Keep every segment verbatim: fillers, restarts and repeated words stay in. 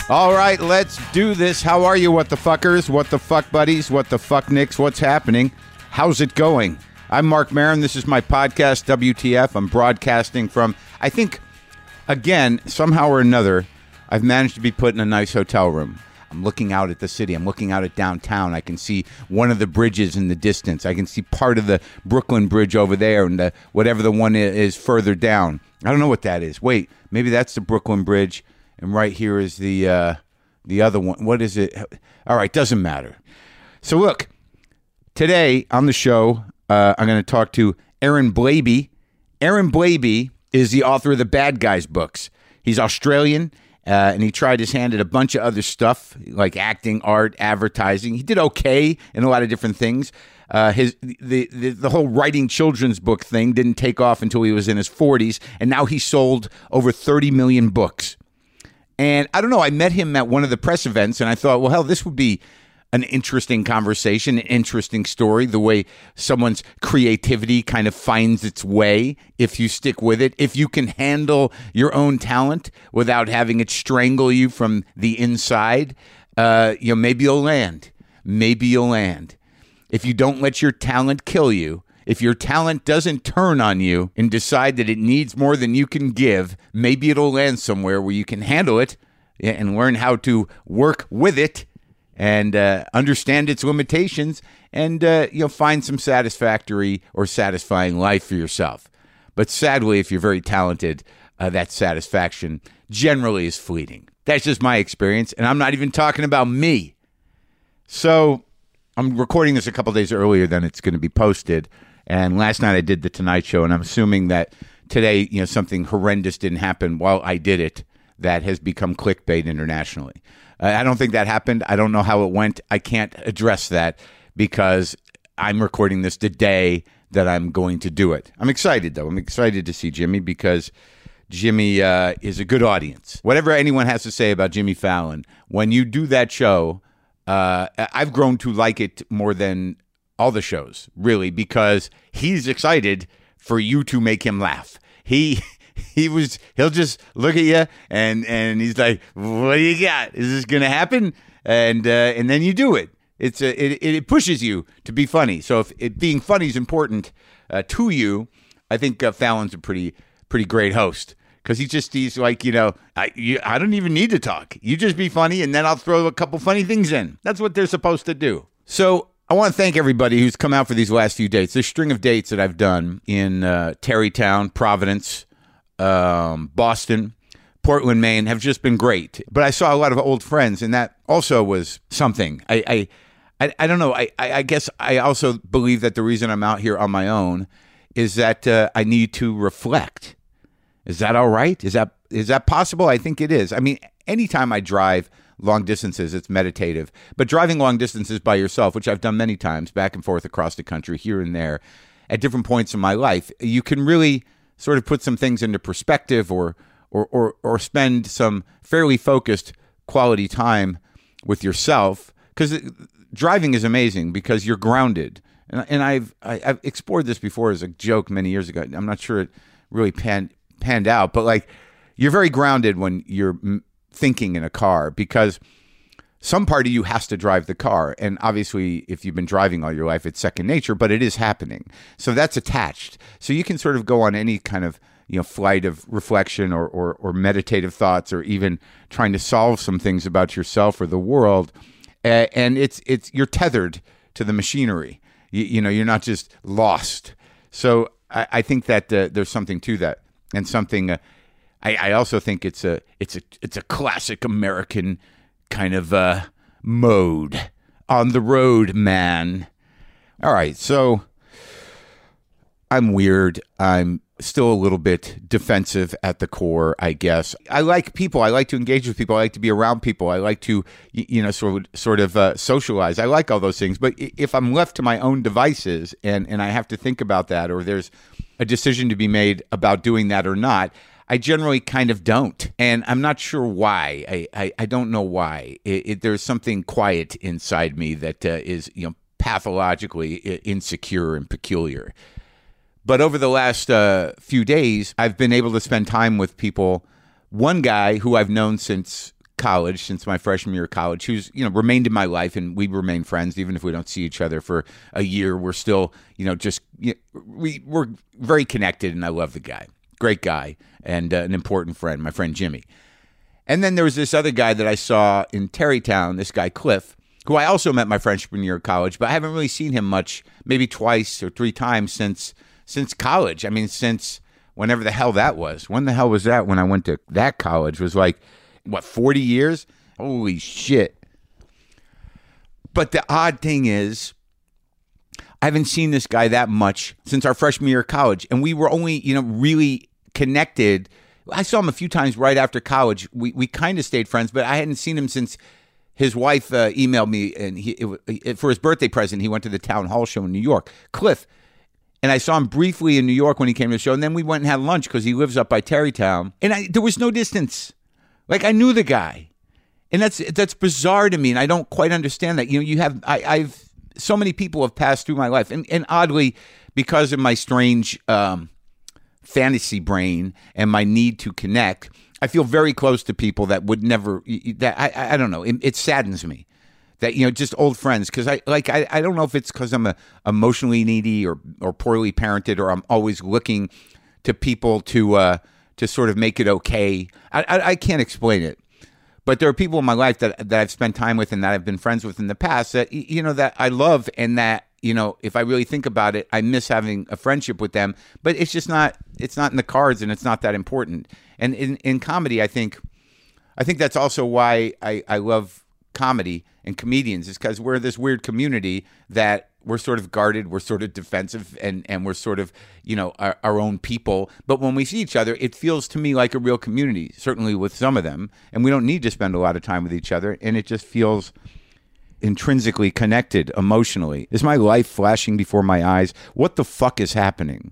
All right, let's do this. How are you, what the fuckers? What the fuck buddies? What the fuck nicks? What's happening? How's it going? I'm Mark Maron. This is my podcast, W T F. I'm broadcasting from, I think, again, somehow or another, I've managed to be put in a nice hotel room. I'm looking out at the city. I'm looking out at downtown. I can see one of the bridges in the distance. I can see part of the Brooklyn Bridge over there and the, whatever the one is further down. I don't know what that is. Wait, maybe that's the Brooklyn Bridge, and right here is the uh, the other one. What is it? All right, doesn't matter. So look, today on the show, uh, I'm going to talk to Aaron Blabey. Aaron Blabey is the author of the Bad Guys books. He's Australian. Uh, and he tried his hand at a bunch of other stuff, like acting, art, advertising. He did okay in a lot of different things. Uh, his the, the the whole writing children's book thing didn't take off until he was in his forties, and now he sold over thirty million books. And I don't know, I met him at one of the press events, and I thought, well, hell, this would be an interesting conversation, an interesting story, the way someone's creativity kind of finds its way if you stick with it, if you can handle your own talent without having it strangle you from the inside, uh, you know, maybe you'll land. Maybe you'll land. If you don't let your talent kill you, if your talent doesn't turn on you and decide that it needs more than you can give, maybe it'll land somewhere where you can handle it and learn how to work with it and uh, understand its limitations, and uh, you'll find some satisfactory or satisfying life for yourself. But sadly, if you're very talented, uh, that satisfaction generally is fleeting. That's just my experience, and I'm not even talking about me. So I'm recording this a couple days earlier than it's going to be posted, and last night I did The Tonight Show, and I'm assuming that today, you know, something horrendous didn't happen while I did it that has become clickbait internationally. Uh, I don't think that happened. I don't know how it went. I can't address that because I'm recording this the day that I'm going to do it. I'm excited, though. I'm excited to see Jimmy because Jimmy uh, is a good audience. Whatever anyone has to say about Jimmy Fallon, when you do that show, uh, I've grown to like it more than all the shows, really, because he's excited for you to make him laugh. He... He was, he'll just look at you and, and he's like, what do you got? Is this going to happen? And, uh, and then you do it. It's a, it, it pushes you to be funny. So if it being funny is important uh, to you, I think uh, Fallon's a pretty, pretty great host because he just, he's like, you know, I, you, I don't even need to talk. You just be funny and then I'll throw a couple funny things in. That's what they're supposed to do. So I want to thank everybody who's come out for these last few dates. This string of dates that I've done in uh, Tarrytown, Providence, Um, Boston, Portland, Maine have just been great. But I saw a lot of old friends, and that also was something. I, I, I, I don't know. I, I, I guess I also believe that the reason I'm out here on my own is that uh, I need to reflect. Is that all right? Is that is that possible? I think it is. I mean, anytime I drive long distances, it's meditative. But driving long distances by yourself, which I've done many times, back and forth across the country, here and there, at different points in my life, you can really sort of put some things into perspective or, or or or spend some fairly focused quality time with yourself. Because driving is amazing because you're grounded. And, and I've I, I've explored this before as a joke many years ago. I'm not sure it really panned, panned out. But like you're very grounded when you're thinking in a car because some part of you has to drive the car. And obviously, if you've been driving all your life, it's second nature, but it is happening. So that's attached. So you can sort of go on any kind of, you know, flight of reflection or, or, or meditative thoughts or even trying to solve some things about yourself or the world. Uh, and it's, it's, you're tethered to the machinery. You, you know, you're not just lost. So I, I think that uh, there's something to that and something, uh, I, I also think it's a, it's a, it's a classic American kind of uh, mode. On the road, man. All right, so I'm weird. I'm still a little bit defensive at the core, I guess. I like people. I like to engage with people. I like to be around people. I like to, you know, sort of, sort of uh, socialize. I like all those things. But if I'm left to my own devices and, and I have to think about that, or there's a decision to be made about doing that or not, I generally kind of don't. And I'm not sure why. I, I, I don't know why. It, it, there's something quiet inside me that uh, is, you know, pathologically insecure and peculiar. But over the last uh, few days, I've been able to spend time with people. One guy who I've known since college, since my freshman year of college, who's, you know, remained in my life, and we remain friends even if we don't see each other for a year. We're still, you know, just you know, we we're very connected, and I love the guy, great guy, and uh, an important friend, my friend Jimmy. And then there was this other guy that I saw in Terrytown, this guy Cliff, who I also met my freshman year of college, but I haven't really seen him much, maybe twice or three times since since college. I mean, since whenever the hell that was. When the hell was that? When I went to that college, it was like, what, forty years? Holy shit. But the odd thing is, I haven't seen this guy that much since our freshman year of college. And we were only, you know, really connected. I saw him a few times right after college. We we kind of stayed friends, but I hadn't seen him since his wife uh, emailed me. And he it, it, for his birthday present, he went to the town hall show in New York. Cliff. And I saw him briefly in New York when he came to the show. And then we went and had lunch because he lives up by Terrytown. And I, there was no distance. Like, I knew the guy, and that's that's bizarre to me, and I don't quite understand that. You know, you have I, I've so many people have passed through my life, and, and oddly, because of my strange um, fantasy brain and my need to connect, I feel very close to people that would never. That I I don't know. It, it saddens me that, you know, just old friends, because I like I, I don't know if it's because I'm a emotionally needy or or poorly parented, or I'm always looking to people to. Uh, to sort of make it okay. I, I I can't explain it. But there are people in my life that that I've spent time with and that I've been friends with in the past that, you know, that I love, and that, you know, if I really think about it, I miss having a friendship with them. But it's just not, it's not in the cards, and it's not that important. And in, in comedy, I think, I think that's also why I, I love comedy and comedians, is because we're this weird community that we're sort of guarded, we're sort of defensive, and, and we're sort of, you know, our, our own people. But when we see each other, it feels to me like a real community, certainly with some of them. And we don't need to spend a lot of time with each other. And it just feels intrinsically connected emotionally. Is my life flashing before my eyes? What the fuck is happening?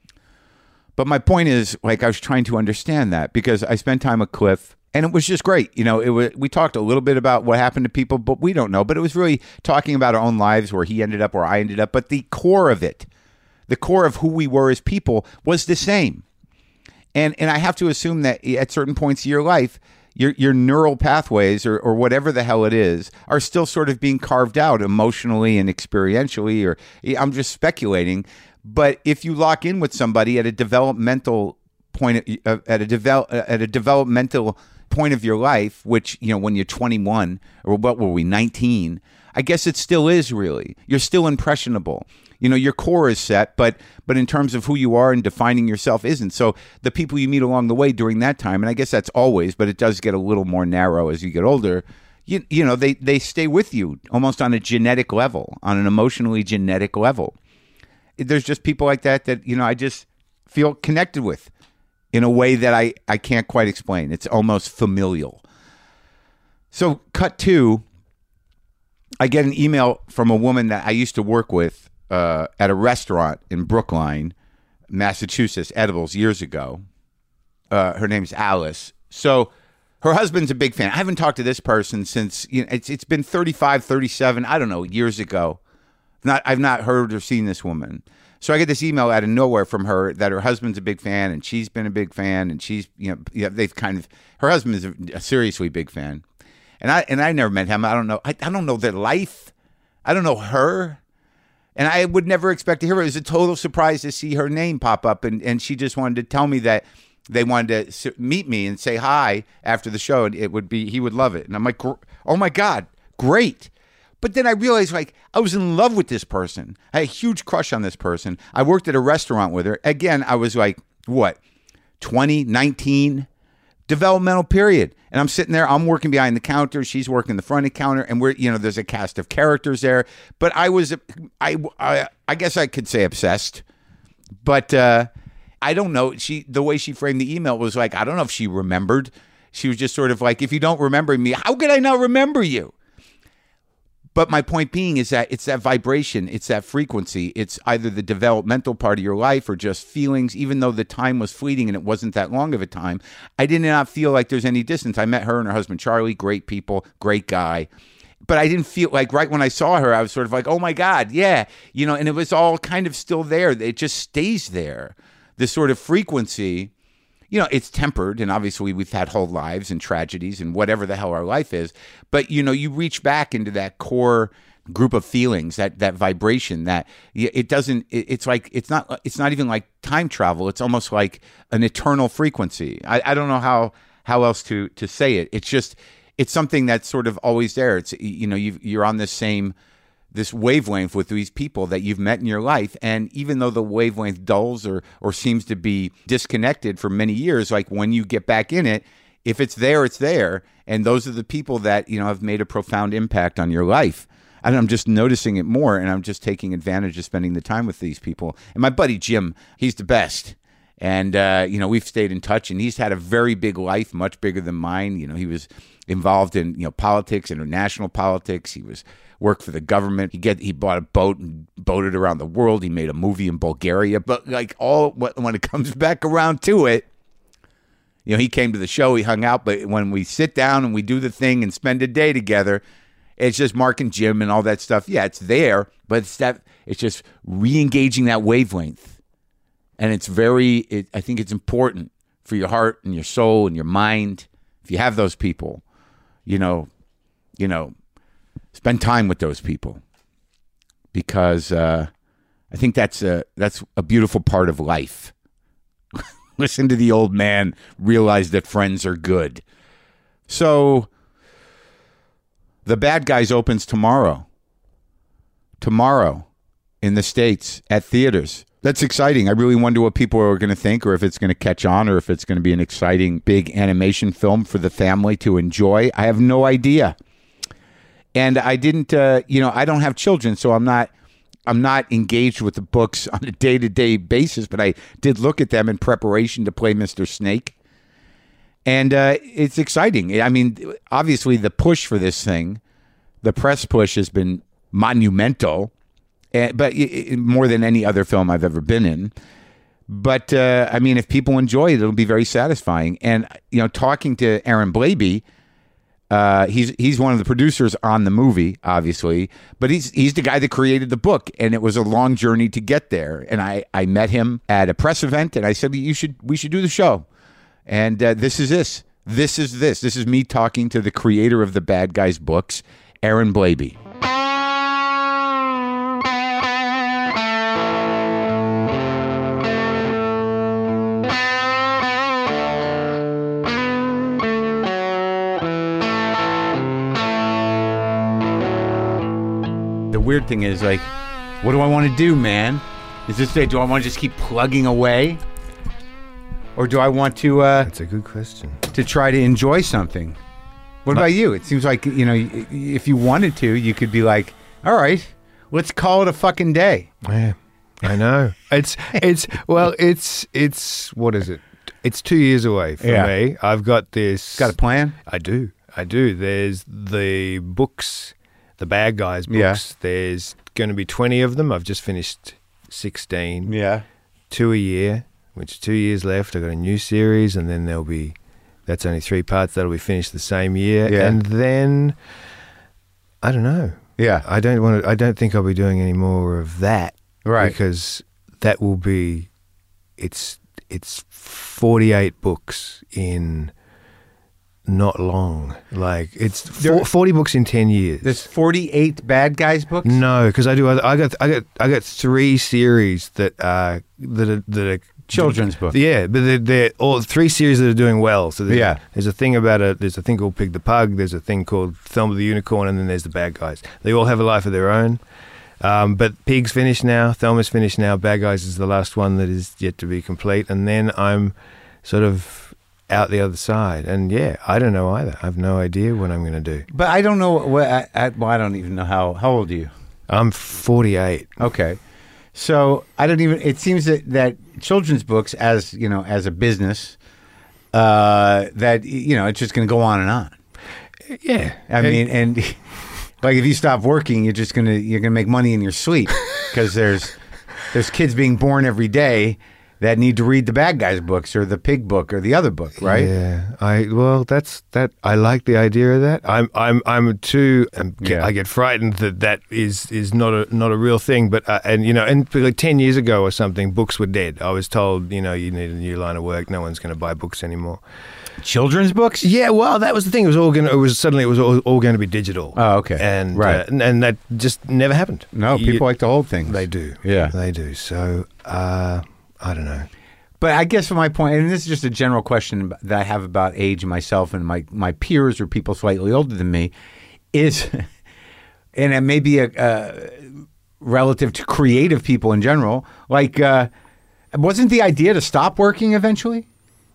But my point is, like, I was trying to understand that, because I spent time with Cliff. And it was just great. You know, it was, we talked a little bit about what happened to people, but we don't know. But it was really talking about our own lives, where he ended up, where I ended up. But the core of it, the core of who we were as people, was the same. And and I have to assume that at certain points of your life, your your neural pathways, or, or whatever the hell it is, are still sort of being carved out emotionally and experientially. Or I'm just speculating. But if you lock in with somebody at a developmental point, of, at a develop at a developmental point of your life, which, you know, when you're twenty-one, or what were we, nineteen, I guess it still is, really. You're still impressionable. You know, your core is set, but but in terms of who you are and defining yourself isn't. So the people you meet along the way during that time, and I guess that's always, but it does get a little more narrow as you get older, you, you know, they, they stay with you almost on a genetic level, on an emotionally genetic level. There's just people like that that, you know, I just feel connected with in a way that I, I can't quite explain. It's almost familial. So cut to, I get an email from a woman that I used to work with uh, at a restaurant in Brookline, Massachusetts, Edibles, years ago. Uh, her name's Alice. So her husband's a big fan. I haven't talked to this person since, you know, it's it's been thirty-five, thirty-seven, I don't know, years ago. Not I've not heard or seen this woman. So I get this email out of nowhere from her that her husband's a big fan, and she's been a big fan, and she's, you know, yeah, they've kind of, her husband is a, a seriously big fan. And I and I never met him. I don't know. I, I don't know their life. I don't know her. And I would never expect to hear her. It was a total surprise to see her name pop up, and, and she just wanted to tell me that they wanted to meet me and say hi after the show, and it would be, he would love it. And I'm like, oh my God, great. But then I realized, like, I was in love with this person. I had a huge crush on this person. I worked at a restaurant with her. Again, I was like, what, twenty, nineteen, developmental period. And I'm sitting there, I'm working behind the counter, she's working the front of the counter, and we're, you know, there's a cast of characters there. But I was, I, I, I guess I could say obsessed. But uh, I don't know. She, the way she framed the email was like, I don't know if she remembered. She was just sort of like, if you don't remember me, how could I not remember you? But my point being is that it's that vibration, it's that frequency. It's either the developmental part of your life or just feelings. Even though the time was fleeting and it wasn't that long of a time, I did not feel like there's any distance. I met her and her husband, Charlie, great people, great guy. But I didn't feel like, right when I saw her, I was sort of like, oh my God, yeah. You know, and it was all kind of still there. It just stays there. This sort of frequency. you know, it's tempered, and obviously we've had whole lives and tragedies and whatever the hell our life is. But, you know, you reach back into that core group of feelings, that that vibration, that it doesn't, it, it's like, it's not, it's not even like time travel. It's almost like an eternal frequency. I, I don't know how, how else to, to say it. It's just, it's something that's sort of always there. It's, you know, you've, you're on this same, this wavelength with these people that you've met in your life. And even though the wavelength dulls or or seems to be disconnected for many years, like when you get back in it, if it's there, it's there. And those are the people that, you know, have made a profound impact on your life. And I'm just noticing it more, and I'm just taking advantage of spending the time with these people. And my buddy Jim, he's the best. And, uh, you know, we've stayed in touch, and he's had a very big life, much bigger than mine. You know, he was involved in, you know, politics, international politics. He was worked for the government. He get he bought a boat and boated around the world. He made a movie in Bulgaria. But like all when it comes back around to it, you know, he came to the show, he hung out. But when we sit down and we do the thing and spend a day together, it's just Mark and Jim and all that stuff. Yeah, it's there, but it's that it's just re-engaging that wavelength. And it's very, it, I think it's important for your heart and your soul and your mind. If you have those people, you know, you know, spend time with those people, because uh, I think that's a that's a beautiful part of life. Listen to the old man, realize that friends are good. So, The Bad Guys opens tomorrow. Tomorrow, in the States at theaters. That's exciting. I really wonder what people are going to think, or if it's going to catch on, or if it's going to be an exciting big animation film for the family to enjoy. I have no idea. And I didn't, uh, you know, I don't have children, so I'm not, I'm not engaged with the books on a day-to-day basis. But I did look at them in preparation to play Mister Snake, and uh, it's exciting. I mean, obviously, the push for this thing, the press push, has been monumental, and, but it, it, more than any other film I've ever been in. But uh, I mean, if people enjoy it, it'll be very satisfying. And you know, talking to Aaron Blabey. Uh, he's he's one of the producers on the movie, obviously, but he's he's the guy that created the book, and it was a long journey to get there. And I, I met him at a press event, and I said, "You should we should do the show." And uh, this is this, this is this, this is me talking to the creator of the Bad Guys books, Aaron Blabey. Weird thing is, like, what do I want to do, man? Is this do I want to just keep plugging away, or do I want to uh that's a good question to try to enjoy something? What about you? It seems like, you know, if you wanted to, you could be like, all right, let's call it a fucking day. Yeah, I know. It's it's well it's it's what is it it's two years away for yeah. me. I've got this got a plan. I do I do there's the books, the Bad Guys books. Yeah. There's going to be twenty of them. I've just finished sixteen. Yeah. Two a year, which two years left. I've got a new series, and then there'll be, that's only three parts. That'll be finished the same year. Yeah. And then, I don't know. Yeah. I don't want to, I don't think I'll be doing any more of that. Right. Because that will be, it's, it's forty-eight books in not long. Like, it's four, forty books in ten years. There's forty-eight Bad Guys books? No, because I do. I got. I got. I got three series that are that are that are children's books. Yeah, but they're, they're all three series that are doing well. So there's, yeah, there's a thing about a. There's a thing called Pig the Pug. There's a thing called Thelma the Unicorn, and then there's the Bad Guys. They all have a life of their own. Um, but Pig's finished now. Thelma's finished now. Bad Guys is the last one that is yet to be complete. And then I'm sort of out the other side, and yeah, I don't know either. I have no idea what I'm going to do. But I don't know what. I, I, well, I don't even know how. How old are you? I'm forty-eight. Okay, so I don't even. It seems that, that children's books, as you know, as a business, uh, that you know, it's just going to go on and on. Yeah, I mean, and like if you stop working, you're just gonna you're gonna make money in your sleep, because there's there's kids being born every day that need to read the bad guys books or the pig book or the other book, right? Yeah, I well, that's that. I like the idea of that. I'm I'm I'm too. I'm, Yeah. I get frightened that that is is not a not a real thing. But uh, and you know, and like ten years ago or something, books were dead. I was told, you know, you need a new line of work. No one's going to buy books anymore. Children's books? Yeah, well, that was the thing. It was all going. It was suddenly it was all, all going to be digital. Oh, okay. And Right. uh, and, and that just never happened. No, You- people like to hold things. They do. Yeah. They do. So uh, I don't know. But I guess from my point, and this is just a general question that I have about age and myself and my, my peers or people slightly older than me, is, and it may be a, uh, relative to creative people in general, like, uh, wasn't the idea to stop working eventually?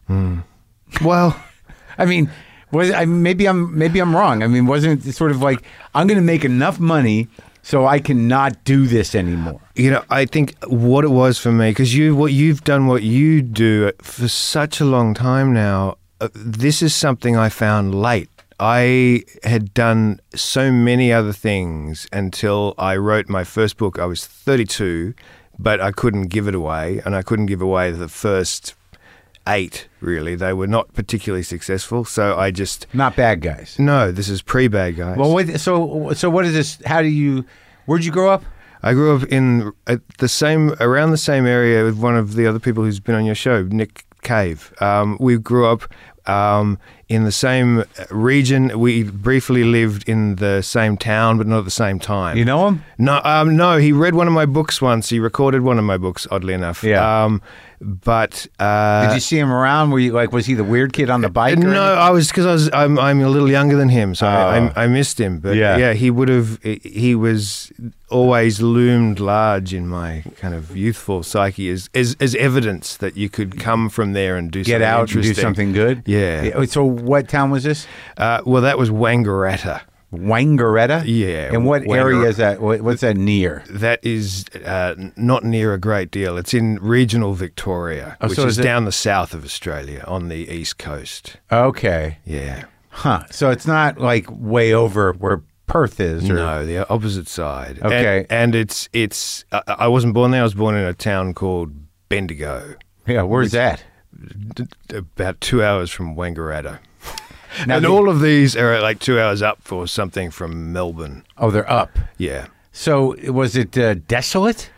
Well, I mean, was I maybe I'm maybe I'm wrong. I mean, wasn't it sort of like I'm going to make enough money so I can not do this anymore? you know, I think what it was for me, because you what you've done what you do for such a long time now. Uh, this is something I found late. I had done so many other things until I wrote my first book. I was thirty-two, but I couldn't give it away, and I couldn't give away the first eight, really. They were not particularly successful, so I just... Not bad guys. No, this is pre-Bad Guys. Well, what, so so what is this? How do you? Where'd you grow up? I grew up in at the same, around the same area with one of the other people who's been on your show, Nick Cave. Um, we grew up um, in the same region. We briefly lived in the same town, but not at the same time. You know him? No, um, no. He read one of my books once. He recorded one of my books, oddly enough. Yeah. Um, but uh, Did you see him around? Were you like, was he the weird kid on the bike? or no, anything? I was because I was. I'm, I'm a little younger than him, so I, Oh. I, I missed him. But Yeah. yeah, he would have. He was always loomed large in my kind of youthful psyche as as, as evidence that you could come from there and do Get something out and do interesting. something good. Yeah. So what town was this? Uh, well, that was Wangaratta. Wangaratta? Yeah, And what Wangaratta. area is that? What, what's that near? That is uh, not near a great deal. It's in regional Victoria, Oh, which so is, is it- down the south of Australia on the east coast. Okay. Yeah. Huh. So it's not like way over where Perth is. Or, No, the opposite side. Okay. And, and it's, it's I, I wasn't born there. I was born in a town called Bendigo, Yeah. Where's that? d- d- about two hours from Wangaratta. Now and the- all of these are like two hours up for something from Melbourne. Oh, they're up. Yeah. So was it uh, desolate?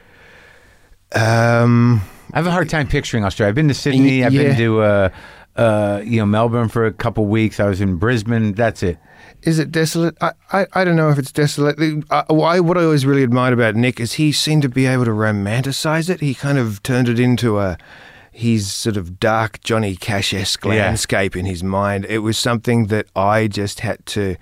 Um, I have a hard time picturing Australia. I've been to Sydney. I've Yeah. been to uh, uh, you know Melbourne for a couple weeks. I was in Brisbane. That's it. Is it desolate? I, I, I don't know if it's desolate. Uh, why, what I always really admired about Nick is he seemed to be able to romanticize it. He kind of turned it into a his sort of dark Johnny Cash-esque Yeah. landscape in his mind. It was something that I just had to...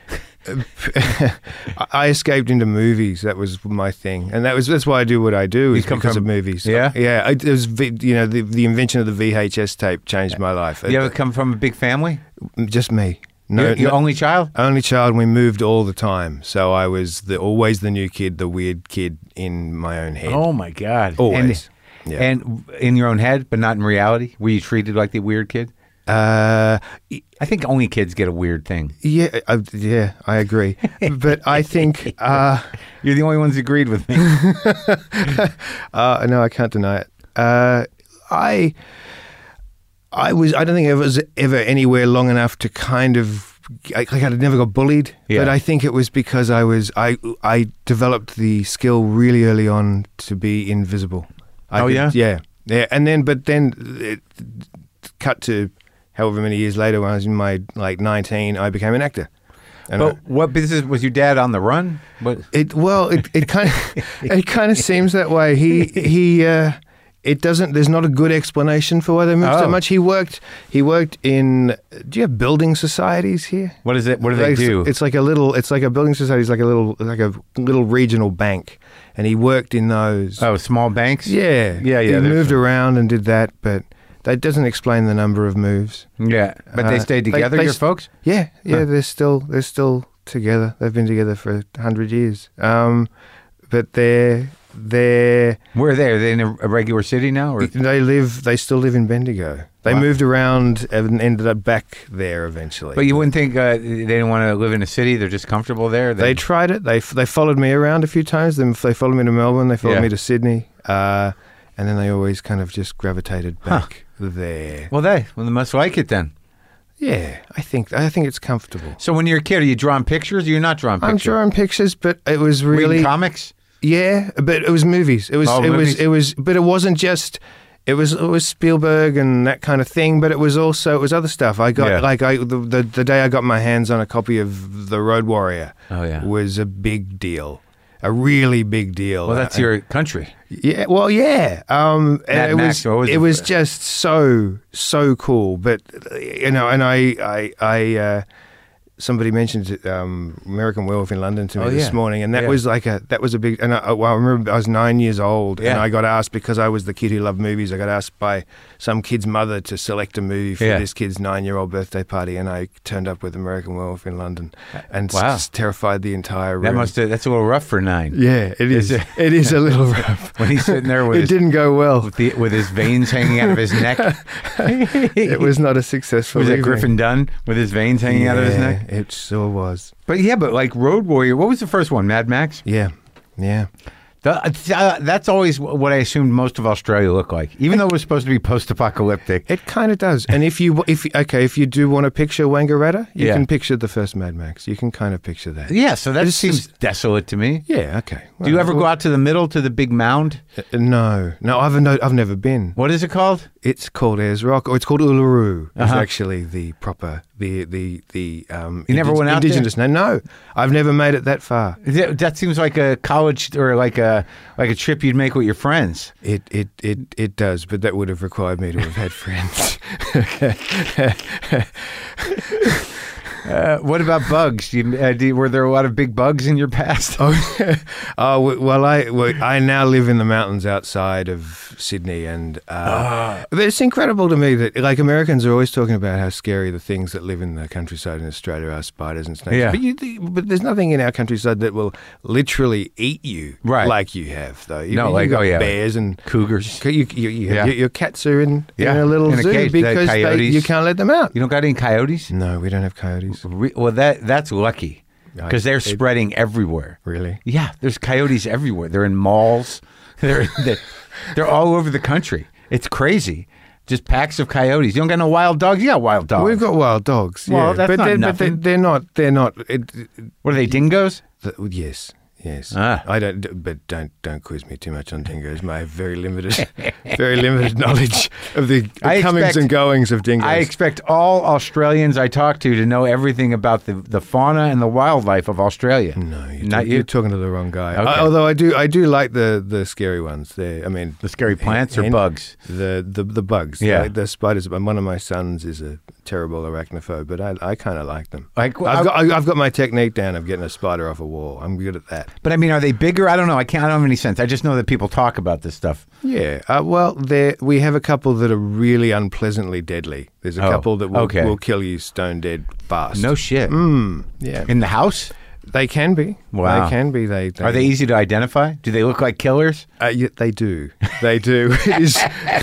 I escaped into movies. That was my thing, and that was that's why I do what I do. Is come because from- of movies. Yeah? yeah. I, it was v- you know the the invention of the V H S tape changed my life. You ever come from a big family? Just me. No, you're, you're no- only child. only child. We moved all the time, so I was the always the new kid, the weird kid in my own head. Oh my God! Always. And, Yeah. and in your own head, but not in reality. Were you treated like the weird kid? Uh, I think only kids get a weird thing. yeah, I, yeah, I agree. But I think, uh, You're the only ones who agreed with me. uh, no, I can't deny it. Uh, I, I was. I don't think I was ever anywhere long enough to kind of. Like I never got bullied, Yeah. but I think it was because I was. I I developed the skill really early on to be invisible. I Oh, could- yeah? yeah, yeah. And then, but then, it cut to however many years later, when I was in my like nineteen, I became an actor. And But I- what business was your dad on the run? What? It well, it, it kind of it kind of seems that way. He he. Uh, it doesn't. There's not a good explanation for why they moved Oh. so much. He worked. He worked in. Do you have building societies here? What is it? What do they Like, do? It's like a little. It's like a building society. It's like a little. Like a little regional bank, and he worked in those. Oh, small banks. Yeah, Yeah, yeah, He there's moved some- around and did that, but that doesn't explain the number of moves. Yeah, but they Uh, stayed they- together. they your s- folks. Yeah, yeah, Huh. they're still they're still together. They've been together for a hundred years. Um, but they're they're Where are they? Are they in a, a regular city now? Or they live they still live in Bendigo. They Wow. moved around and ended up back there eventually. but you wouldn't think uh, they didn't want to live in a city. They're just comfortable there. They tried it. They they followed me around a few times. Then they followed me to Melbourne. They followed Yeah. me to Sydney. Uh, and then they always kind of just gravitated back huh. there. Well, they well they must like it then. Yeah, I think I think it's comfortable. So when you're a kid, are you drawing pictures or you're not drawing pictures? I'm drawing pictures, but it was really reading comics. Yeah, but it was movies. It was oh, it movies? was it was but it wasn't just it was it was Spielberg and that kind of thing, but it was also it was other stuff. I got yeah. like I the, the the day I got my hands on a copy of The Road Warrior oh, yeah. was a big deal. A really big deal. Well, that's uh, your country. Yeah, well, yeah. Um, Mad it Max, was, was it it? was just so so cool. But you know, and I I I uh, somebody mentioned um, American Werewolf in London to me oh, this yeah. morning, and that yeah. was like a that was a big. And I, well, I remember I was nine years old, yeah. and I got asked because I was the kid who loved movies. I got asked by some kid's mother to select a movie for yeah. this kid's nine-year-old birthday party, and I turned up with American Werewolf in London, and wow. s- terrified the entire room. That must have, that's a little rough for nine. Yeah, it is. is it, it is a little rough when he's sitting there with it his, didn't go well with, the, with his veins hanging out of his neck. It was not a successful. Was it evening. Griffin Dunn with his veins hanging yeah, out of his neck? It sure was. But yeah, but like Road Warrior, what was the first one? Mad Max? Yeah, yeah. The, uh, that's always what I assumed most of Australia looked like, even though it was supposed to be post-apocalyptic. It kind of does. And if you, if okay, if you do want to picture Wangaratta, you yeah. can picture the first Mad Max. You can kind of picture that. Yeah, so that It's seems just- desolate to me. Yeah, okay. Do you Well, ever well, go out to the middle, to the big mound? Uh, no, no. I've no, I've never been. What is it called? It's called Ayers Rock, or it's called Uluru. It's Uh-huh. actually the proper, the the the. Um, You never went out there? indigenous name. No, I've never made it that far. That, that seems like a college or like a like a trip you'd make with your friends. It it it it does, but that would have required me to have had friends. Uh, what about bugs? Do you, uh, do you, were there a lot of big bugs in your past? Oh, oh well, I well, I now live in the mountains outside of Sydney, and uh, Oh. it's incredible to me that like Americans are always talking about how scary the things that live in the countryside in Australia are, spiders and snakes. Yeah. But, you, but there's nothing in our countryside that will literally eat you, Right. like you have, though. You, No, you've like, got oh, yeah. bears and Cougars. You, you, you, Yeah. your, your cats are in, Yeah, in a little in a zoo cage. The because they, coyotes. you can't let them out. You don't got any coyotes? No, we don't have coyotes. Re- well, that that's lucky because they're It- spreading everywhere. Really? Yeah, there's coyotes everywhere. They're in malls. They're they're, they're all over the country. It's crazy. Just packs of coyotes. You don't got no wild dogs. You got wild dogs. We've got wild dogs. Well, yeah. that's but not they're, but nothing. they're, they're not. They're not. It, it, What are they? Dingoes? the, yes, yes. Ah. I don't. But don't don't quiz me too much on dingoes. I have very limited, very limited knowledge of the, the I comings expect- and goings of dingoes. I expect all Australians I talk to to know everything about the, the fauna and the wildlife of Australia. no, you're, not talk- you. you're talking to the wrong guy. Okay. I- although I do, I do like the, the scary ones. They, I mean, The scary plants or and bugs? The the the bugs. Yeah. the, the spiders. And one of my sons is a terrible arachnophobe, but I I kind of like them. Like, I've I- got I, I've got my technique down of getting a spider off a wall. I'm good at that. But I mean, are they bigger? I don't know. I can't. I don't have any sense. I just know that people talk about this stuff. Yeah, uh, well, there we have a couple that are really unpleasantly deadly. There's a Oh, couple that will, okay. will kill you stone dead fast. No shit. Mm, yeah, In the house? they can be. Wow. They can be. They, they Are they easy to identify? Do they look like killers? Uh, yeah, they do. They do. It is.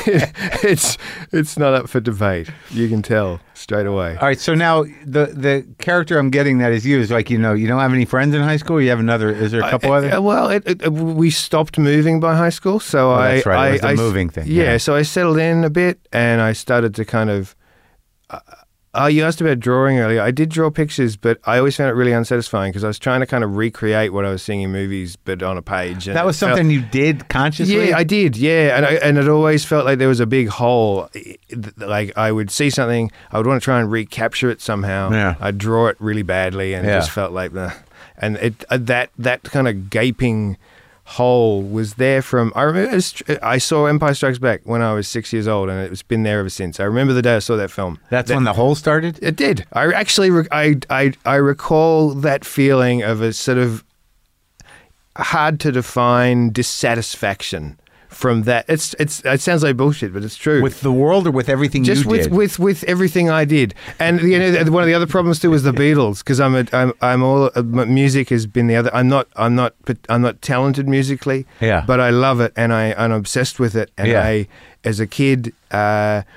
it's it's not up for debate. You can tell straight away. All right. So now the the character I'm getting that is you is like, you know, you don't have any friends in high school? You have another? Is there a couple Uh, other? uh, well, it, it, we stopped moving by high school, so Oh, I. that's right. It I, was the I- moving thing, Yeah, yeah. so I settled in a bit, and I started to kind of. Uh, uh, you asked about drawing earlier. I did draw pictures, but I always found it really unsatisfying because I was trying to kind of recreate what I was seeing in movies, but on a page. And that was it felt- something you did consciously? Yeah, I did. Yeah, and I, and it always felt like there was a big hole. Like I would see something, I would want to try and recapture it somehow. Yeah. I'd draw it really badly, and Yeah. it just felt like the, and it uh, that that kind of gaping hole was there from. I remember it was, I saw Empire Strikes Back when I was six years old, and it's been there ever since. I remember the day I saw that film. That's That- when the hole started? it did. I actually, re- I, I, I recall that feeling of a sort of hard to define dissatisfaction from that. It's, it's, it sounds like bullshit, but it's true. With the world or with everything just you with, did? with with everything I did, and you know one of the other problems too was the Beatles because I'm a, I'm I'm all uh, my music has been the other. I'm not I'm not I'm not talented musically, Yeah. but I love it and I I'm obsessed with it. And Yeah. I, as a kid, uh,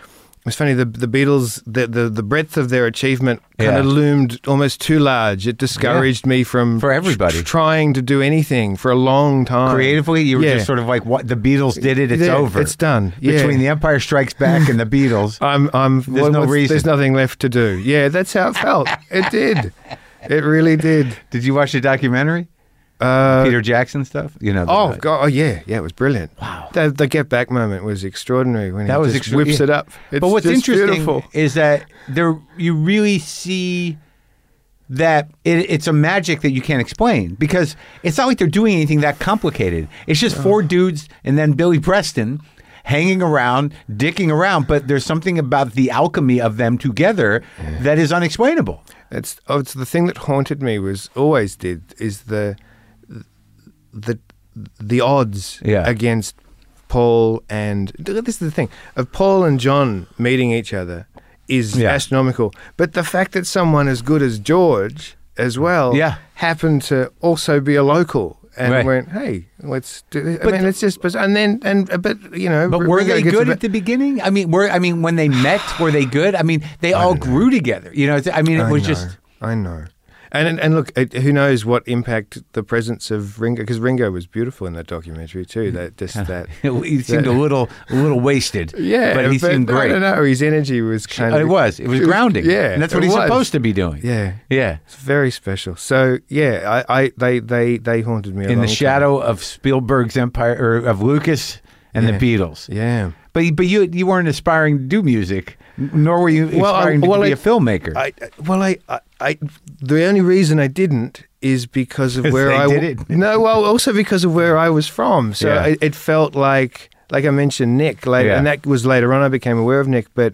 It's funny, the the Beatles, the the, the breadth of their achievement kind Yeah. of loomed almost too large. It discouraged me from For everybody. tr- trying to do anything for a long time. Creatively, you were Yeah. just sort of like, "What the Beatles did it? It's Yeah, over. it's done." Yeah. Between The Empire Strikes Back and the Beatles, I'm I'm There's what- no what's- reason. There's nothing left to do. Yeah, that's how it felt. It did. It really did. did you watch the documentary? Uh, Peter Jackson stuff? You know. the- Oh god! Oh yeah, yeah. It was brilliant. Wow. The, the get back moment was extraordinary when That he was just extra- whips yeah. it up. It's but what's just interesting beautiful. is that there you really see that it, it's a magic that you can't explain, because it's not like they're doing anything that complicated. It's just four dudes and then Billy Preston hanging around, dicking around, but there's something about the alchemy of them together that is unexplainable. It's oh, it's the thing that haunted me was always did is the the the odds Yeah. against Paul and this is the thing of Paul and John meeting each other is Yeah. astronomical. But the fact that someone as good as George as well Yeah. happened to also be a local and Right. went, hey, let's do this. I But mean, the- it's just bizarre. And then and but you know, But were Ringo they gets good a at bit- the beginning? I mean, were I mean when they met, were they good? I mean, they all grew together. You know, it's- I mean, it I was know, just I know. And and, and look, it, who knows what impact the presence of Ringo, because Ringo was beautiful in that documentary too. That just that. he seemed that- a little a little wasted. Yeah, but he seemed I great. don't know. His energy was kind of. It was. It was grounding. Yeah, and that's what it he's was. supposed to be doing. Yeah, yeah. it's very special. So yeah, I, I they they they haunted me. A In long the shadow of Spielberg's empire, or of Lucas and Yeah. the Beatles. Time. Yeah. But but you you weren't aspiring to do music, nor were you Well, I- aspiring well, to be I- a filmmaker. I well, I, I, I the only reason I didn't is because of 'Cause where they I did it. no, well, also because of where I was from. So Yeah. it, it felt like, like I mentioned, Nick later, Yeah. and that was later on. I became aware of Nick, but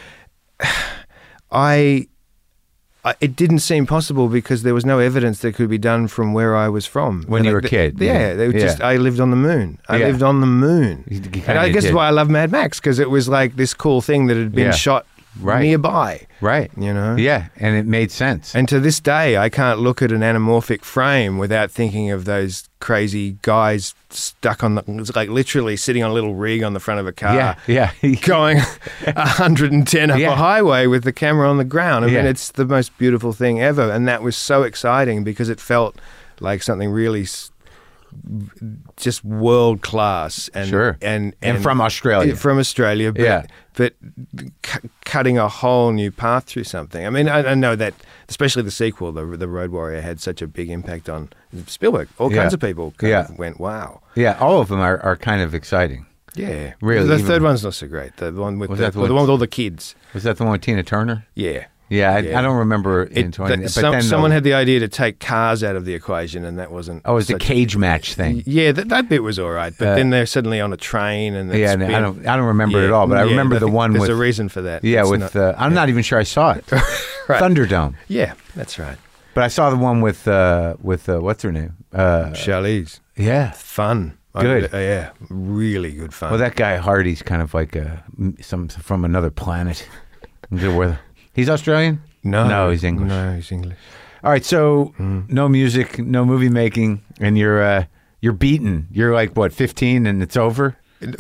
I, I, it didn't seem possible because there was no evidence that could be done from where I was from When And you I- were a kid, Yeah, yeah. they were just Yeah. I lived on the moon. I Yeah. lived on the moon, You and kinda I guess did. why I love Mad Max, because it was like this cool thing that had been Yeah. shot Right. nearby. right. You know. Yeah, and it made sense. And to this day, I can't look at an anamorphic frame without thinking of those crazy guys stuck on the, it's like literally sitting on a little rig on the front of a car, yeah, yeah. going one hundred ten up Yeah. a highway with the camera on the ground. I mean, Yeah. it's the most beautiful thing ever. And that was so exciting because it felt like something really s- just world class. And, Sure. And, And from Australia. From Australia, but, Yeah. but cu- cutting a whole new path through something. I mean, I, I know that, especially the sequel, the, the Road Warrior, had such a big impact on Spielberg. All Yeah. kinds of people kind Yeah. of went, wow. Yeah, all of them are, are kind of exciting. Yeah. Really, The even- third one's not so great. The one with Was the, that the well, the one- one with all the kids. Was that the one with Tina Turner? Yeah. Yeah, I, Yeah. I don't remember It, enjoying that- it. But some- then someone the, had the idea to take cars out of the equation, and that wasn't. oh, it was the such- cage match thing. Yeah, that, that bit was all right, but Uh, then they're suddenly on a train, and Yeah, it's and I been- don't I don't remember it Yeah, at all, but I yeah, remember the think one There's with a reason for that. yeah It's with not- uh, I'm not even sure I saw it. Right. Thunderdome, Yeah, that's right. but I saw the one with uh, with uh, what's her name? Uh, Charlize, yeah. fun, Good. I- uh, yeah, really good fun. Well, that guy Hardy's kind of like a, some from another planet. Where- He's Australian? no, no, he's English. No, he's English. All right, so Mm. no music, no movie making, and you're uh, you're beaten. You're like what, fifteen, and it's over.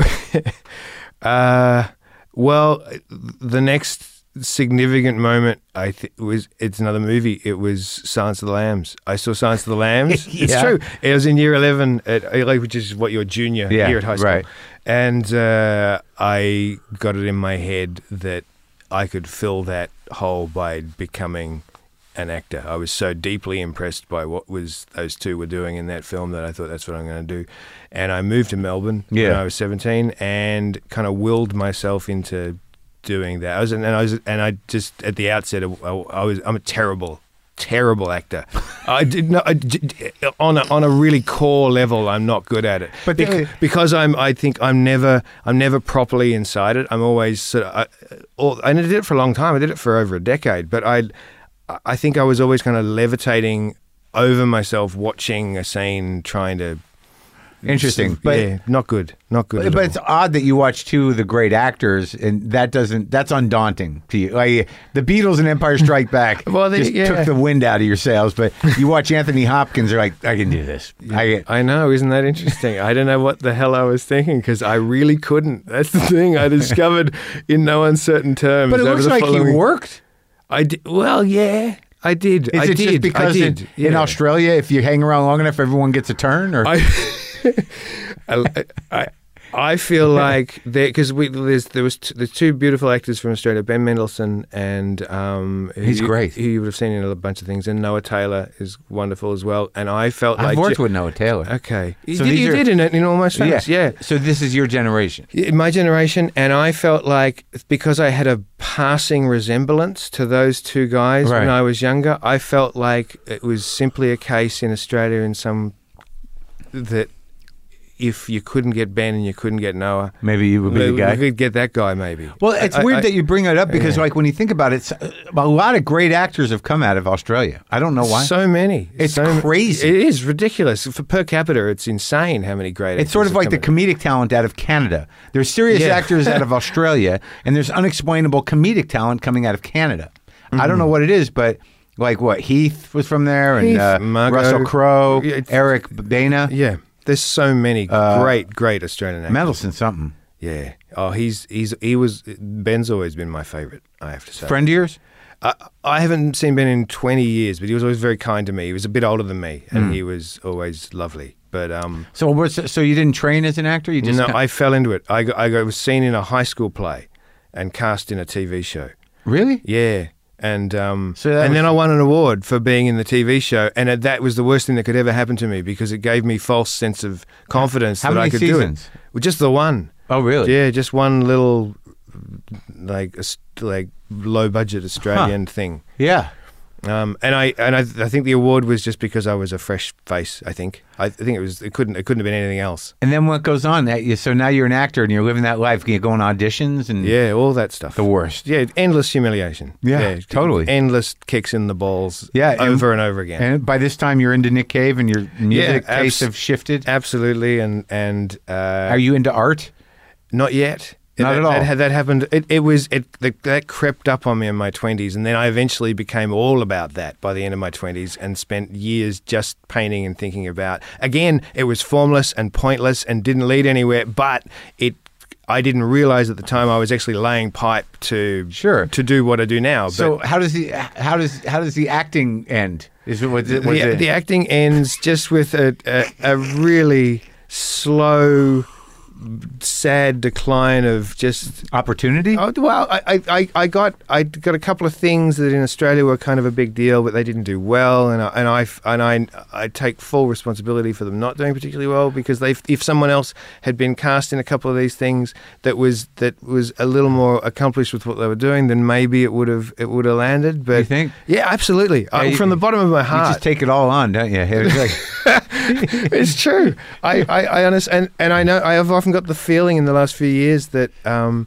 Uh, well, the next significant moment, I th- was it's another movie. It was Silence of the Lambs. I saw Silence of the Lambs. It's Yeah. true. It was in year eleven, at, like, which is what your junior Yeah, year at high school. right. And uh, I got it in my head that I could fill that hole by becoming an actor. I was so deeply impressed by what was those two were doing in that film that I thought that's what I'm going to do. And I moved to Melbourne when Yeah. I was seventeen and kind of willed myself into doing that. I was and I was and I just at the outset I, I was I'm a terrible terrible actor. I did not I, on a, on a really core level. I'm not good at it. But Bec- the- because I'm I think I'm never I'm never properly inside it. I'm always sort of I, all, and I did it for a long time. I did it for over a decade. But I I think I was always kind of levitating over myself, watching a scene, trying to Interesting, but yeah, not good, not good. But, at but all. it's odd that you watch two of the great actors, and that doesn't. That's undaunting to you. Like the Beatles and Empire Strike Back Well, they- just yeah. took the wind out of your sails. But you watch Anthony Hopkins, you're like, I can do this. I, I know, isn't that interesting? I don't know what the hell I was thinking because I really couldn't. That's the thing I discovered in no uncertain terms. but it over looks the like following- he worked. I did. Well, yeah, I did. Is I it did. just because I in, did. in yeah. Australia, if you hang around long enough, everyone gets a turn? Or I, I, I, I feel like there because we there's there was t- there's two beautiful actors from Australia, Ben Mendelsohn and um, He's who, great. Who you would have seen in a bunch of things, and Noah Taylor is wonderful as well. And I felt I've like worked ju- with Noah Taylor. Okay, you So did, these you are- did in in Almost Famous, yeah. So this is your generation. In my generation, and I felt like because I had a passing resemblance to those two guys Right. when I was younger, I felt like it was simply a case in Australia in some that if you couldn't get Ben and you couldn't get Noah, Maybe you would be the we guy. could get that guy maybe. Well, it's I- weird I- that you bring it up because, yeah. like, when you think about it, s- a lot of great actors have come out of Australia. I don't know why. So many. It's so crazy. It is ridiculous. For per capita, it's insane how many great It's sort of actors like the have come comedic talent out of Canada. There's serious Yeah. actors out of Australia, and there's unexplainable comedic talent coming out of Canada. I Mm-hmm. don't know what it is, but like what Heath was from there, and Heath, uh, Margot. Russell Crowe, Yeah, it's- Eric Bana, in. Yeah. There's so many Uh, great, great Australian actors. Mendelsohn, something. Yeah. Oh, he's he's he was Ben's always been my favourite. I have to say. Friend of yours? I, I haven't seen Ben in twenty years, but he was always very kind to me. He was a bit older than me, and Mm. he was always lovely. But um, So, what's, so you didn't train as an actor? You just no, kind- I fell into it. I got, I got was seen in a high school play, and cast in a T V show. really. Yeah. And um, So that and was- then I won an award for being in the T V show, and it, that was the worst thing that could ever happen to me because it gave me false sense of confidence How that many I could seasons? do it. Well, just the one. Oh, really? Yeah, just one little like a, like low budget Australian thing. Yeah. Um, and I and I, I think the award was just because I was a fresh face. I think I think it was it couldn't it couldn't have been anything else. And then what goes on? That you, so now you're an actor and you're living that life. You go on auditions and Yeah, all that stuff. the worst. Yeah, endless humiliation. Yeah, totally. Endless kicks in the balls. Yeah, and- over and, over again. And by this time, you're into Nick Cave, and your music Yeah, tastes abs- have shifted. Absolutely, and and uh, Are you into art? not yet. Not that, at all. That, had- that happened. It, it was it that, that crept up on me in my twenties, and then I eventually became all about that by the end of my twenties, and spent years just painting and thinking about. Again, it was formless and pointless and didn't lead anywhere. But it, I didn't realize at the time I was actually laying pipe to Sure. to do what I do now. But So how does the how does how does the acting end? Is it was it, was the, it the acting ends just with a, a, a really slow, sad decline of just. opportunity? Oh, well, I, I, I got I got a couple of things that in Australia were kind of a big deal, but they didn't do well, and I, and I and I I take full responsibility for them not doing particularly well because they if someone else had been cast in a couple of these things that was that was a little more accomplished with what they were doing, then maybe it would have it would have landed. But You think? Yeah, absolutely. Yeah, Uh, you- from the bottom of my You heart, just take it all on, don't you? It's like- it's true. I, I, I honest and, and I know I have often got the feeling in the last few years that um,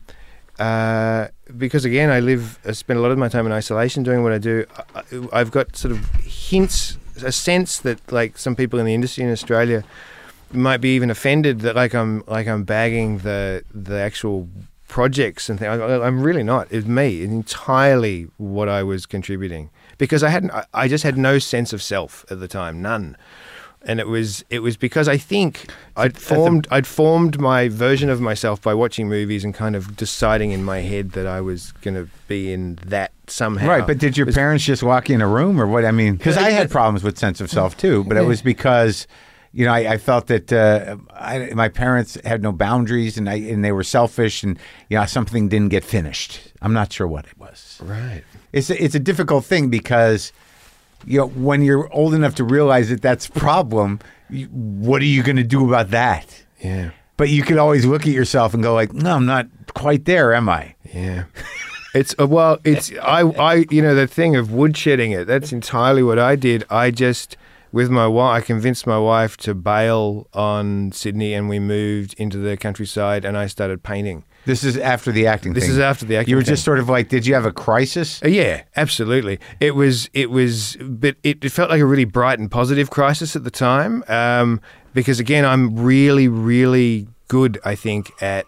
uh, because again I live I spend a lot of my time in isolation doing what I do. I, I've got sort of hints, a sense that like some people in the industry in Australia might be even offended that like I'm like I'm bagging the the actual projects and things. I, I'm really not. It's me. It's entirely what I was contributing because I hadn't. I, I just had no sense of self at the time, none. And it was it was because I think I'd formed I'd formed my version of myself by watching movies and kind of deciding in my head that I was going to be in that somehow. Right, but did your It was- parents just walk you in a room or what? I mean, because I had problems with sense of self too, but it was because, you know, I, I felt that uh, I, my parents had no boundaries and I and they were selfish and, you know, something didn't get finished. I'm not sure what it was. Right. It's a, it's a difficult thing because, you know, when you're old enough to realize that that's a problem, you, what are you going to do about that? Yeah. But you could always look at yourself and go like, no, I'm not quite there, am I? Yeah. It's uh, well, it's I I you know the thing of woodshedding it. That's entirely what I did. I just with my wife, I convinced my wife to bail on Sydney, and we moved into the countryside, and I started painting. This is after the acting This thing. is after the acting You were thing. just sort of like, did you have a crisis? Uh, Yeah, absolutely. It was, it was, but it, it felt like a really bright and positive crisis at the time. Um, because again, I'm really, really good, I think, at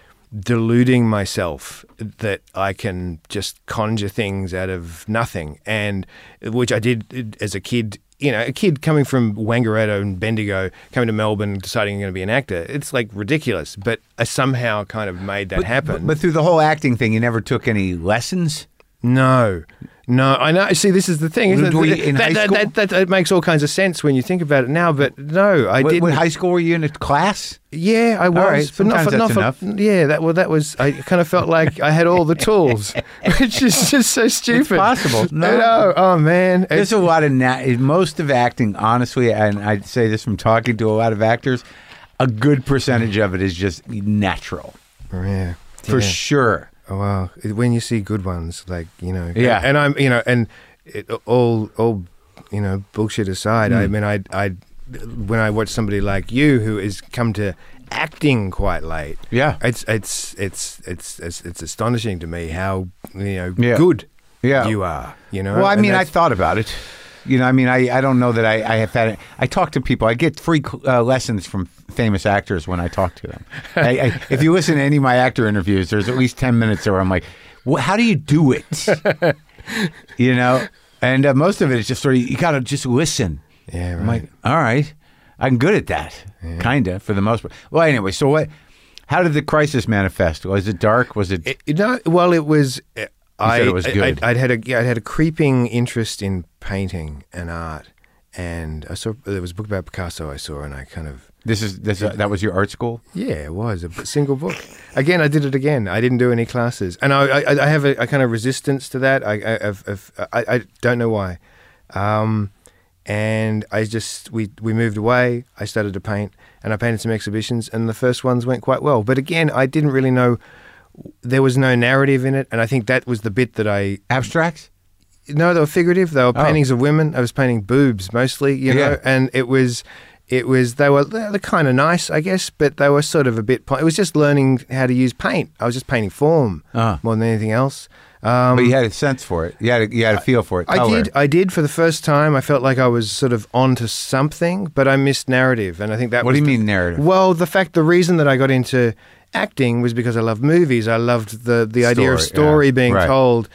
deluding myself that I can just conjure things out of nothing, and which I did as a kid. You know, a kid coming from Wangaratta and Bendigo, coming to Melbourne, deciding I'm going to be an actor. It's like ridiculous, but I somehow kind of made that but, happen. But, but through the whole acting thing, you never took any lessons? No. No, I know. See, this is the thing. Isn't Were it? you in that, high that, school? that, that, that makes all kinds of sense when you think about it now, but no, I What, didn't. what high school were you in a class? Yeah, I was. All right, but not sometimes for, not that's for, enough. Yeah, that well, that was. I kind of felt like I had all the tools, which is just so stupid. It's possible. No. I know. Oh man, There's a lot of na- most of acting, honestly, and I'd say this from talking to a lot of actors, a good percentage of it is just natural, yeah, for yeah. sure. Oh, wow. When you see good ones, like, you know. Yeah. And I'm, you know, and it, all, all, you know, bullshit aside, Mm. I mean, I, I, when I watch somebody like you who has come to acting quite late, Yeah. it's, it's, it's, it's, it's, it's astonishing to me how, you know, Yeah. good Yeah. you are, you know. Well, I And mean, I that's- thought about it. You know, I mean, I, I don't know that I, I have had it. I talk to people. I get free uh, lessons from famous actors when I talk to them. I, I, if you listen to any of my actor interviews, there's at least ten minutes where I'm like, well, how do you do it? You know? And uh, most of it is just sort of, you got to just listen. Yeah, right. I'm like, all right, I'm good at that, kind of, for the most part. Well, anyway, so what? How did the crisis manifest? Was it dark? Was it? It, you know, well, it was. uh, I, said it was good. I, I'd had a, yeah, I'd had a creeping interest in painting and art, and I saw there was a book about Picasso I saw, and I kind of this is this uh, that was your art school? yeah, it was a single book. Again, I did it again. I didn't do any classes, and I I, I have a, a kind of resistance to that. I I, I've, I've, I I don't know why, um, and I just we we moved away. I started to paint, and I painted some exhibitions, and the first ones went quite well. But again, I didn't really know. There was no narrative in it, and I think that was the bit that I... Abstracts? No, they were figurative. They were Oh. paintings of women. I was painting boobs mostly, you know, Yeah. and it was... It was they were they're kind of nice, I guess, but they were sort of a bit... It was just learning how to use paint. I was just painting form Ah. more than anything else. Um, But you had a sense for it. You had a, you had a feel for it. I Color. did. I did for the first time. I felt like I was sort of onto something, but I missed narrative, and I think that. What was do you the- mean narrative? Well, the fact, the reason that I got into acting was because I loved movies. I loved the the idea of Story, story yeah. being Right. told,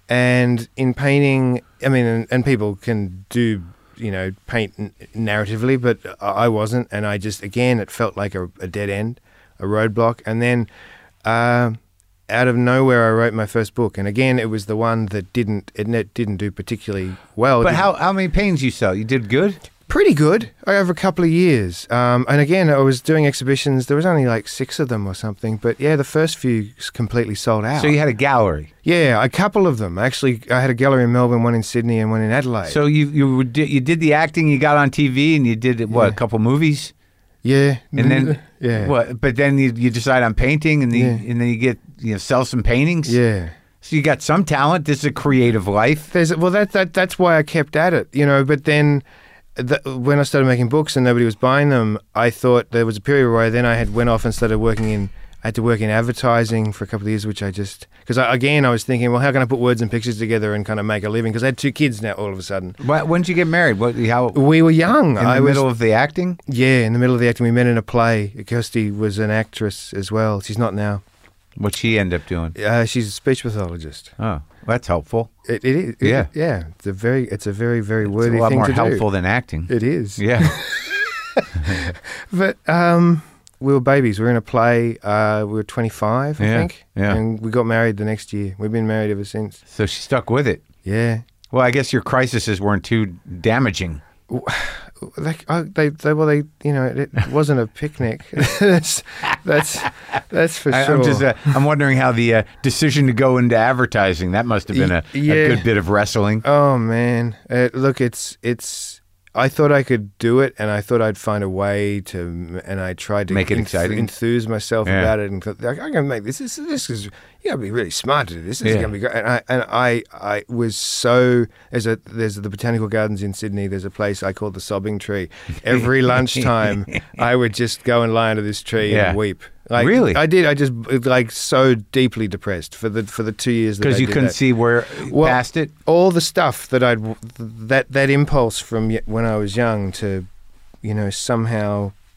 and in painting, I mean, and, and people can do. You know, paint n- narratively, but I I wasn't, and I just again, it felt like a, a dead end, a roadblock, and then. Uh, out of nowhere, I wrote my first book, and again, it was the one that didn't it ne- didn't do particularly well. It But didn't- how how many paintings you sell? You did good? pretty good over a couple of years, um, and again, I was doing exhibitions. There was only like six of them or something, but yeah, the first few s- completely sold out. So you had a gallery. yeah, a couple of them actually. I had a gallery in Melbourne, one in Sydney, and one in Adelaide. So you you would di- you did the acting. You got on T V and you did what? Yeah. A couple movies, yeah, and then yeah, what? But then you you decide on painting, and then Yeah. and then you get you know sell some paintings. yeah. So you got some talent. This is a creative life. There's well, that that that's why I kept at it, you know. But then, the, when I started making books and nobody was buying them, I thought there was a period where I, then I had went off and started working in. I had to work in advertising for a couple of years, which I just because I, again I was thinking, well, how can I put words and pictures together and kind of make a living? Because I had two kids now. All of a sudden, When when did you get married? What? How? we were young. In the I was middle of the acting? yeah, in the middle of the acting. We met in a play. Kirsty was an actress as well. She's not now. What'd she end up doing? Uh, she's a speech pathologist. Oh, that's helpful. It, it is. it- Yeah. yeah. It's a very, it's a very, very It's worthy a lot thing more to helpful do. than acting. It is. Yeah. But um, we were babies. We were in a play. Uh, we were twenty-five, I Yeah, think. yeah. And we got married the next year. We've been married ever since. So she stuck with it. Yeah. Well, I guess your crises weren't too damaging. Like oh, they, they, well, they, you know, it wasn't a picnic. that's, that's, that's for I, sure. I'm just, uh, I'm wondering how the uh, decision to go into advertising, that must have been a, Y- yeah. a good bit of wrestling. Oh man, uh, look, it's it's. I thought I could do it, and I thought I'd find a way to, and I tried to Make it enth- exciting? enthuse myself Yeah. about it, and thought, like, I can make this. This, this is you gotta be really smart to do this. This is Yeah. gonna be great. And I and I I was so there's a there's the Botanical Gardens in Sydney. There's a place I call the Sobbing Tree. Every lunchtime, I would just go and lie under this tree Yeah. and weep. Like, Really? I did. I just like so deeply depressed for the for the two years that Because I you did couldn't that. see where Well, past it. all the stuff that I'd that that impulse from y- when I was young to, you know, somehow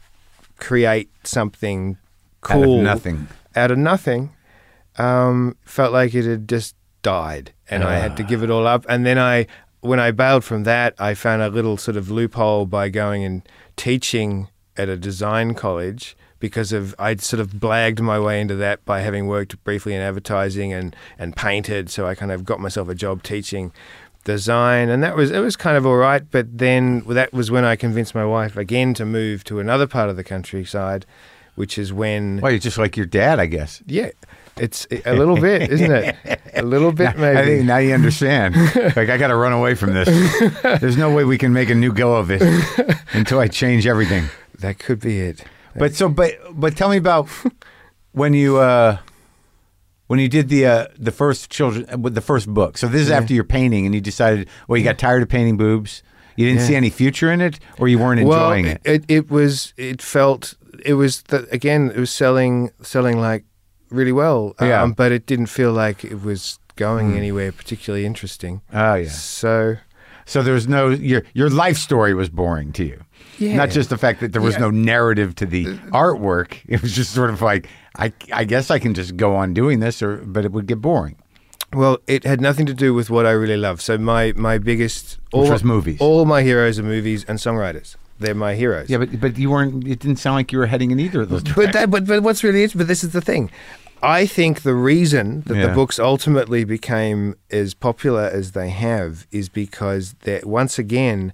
create something cool Out of nothing. Out of nothing, um, felt like it had just died, and uh. I had to give it all up. And then I, when I bailed from that, I found a little sort of loophole by going and teaching at a design college, because of I'd sort of blagged my way into that by having worked briefly in advertising and, and painted. So I kind of got myself a job teaching design, and that was it was kind of all right. But then that was when I convinced my wife again to move to another part of the countryside, which is when. Well, you're just like your dad, I guess. Yeah. It's a little bit, isn't it? A little bit, maybe. I think now you understand. Like, I got to run away from this. There's no way we can make a new go of it until I change everything. That could be it. But so, but but tell me about when you uh, when you did the uh, the first children with the first book. So this is yeah. after your painting, and you decided, well, you got tired of painting boobs. You didn't yeah. see any future in it, or you weren't enjoying well, it. it. It was. It felt. It was the, again. It was selling selling like. really well, yeah. um, but it didn't feel like it was going mm. anywhere particularly interesting. Oh yeah. So, so there was no your your life story was boring to you. Yeah. Not just the fact that there was yeah. no narrative to the artwork. It was just sort of like I I guess I can just go on doing this, or but it would get boring. Well, it had nothing to do with what I really love. So my my biggest all, Which was movies. All my heroes are movies and songwriters. They're my heroes. Yeah, but but you weren't. It didn't sound like you were heading in either of those directions. But that, but but what's really interesting. But this is the thing. I think the reason that yeah. the books ultimately became as popular as they have is because that once again,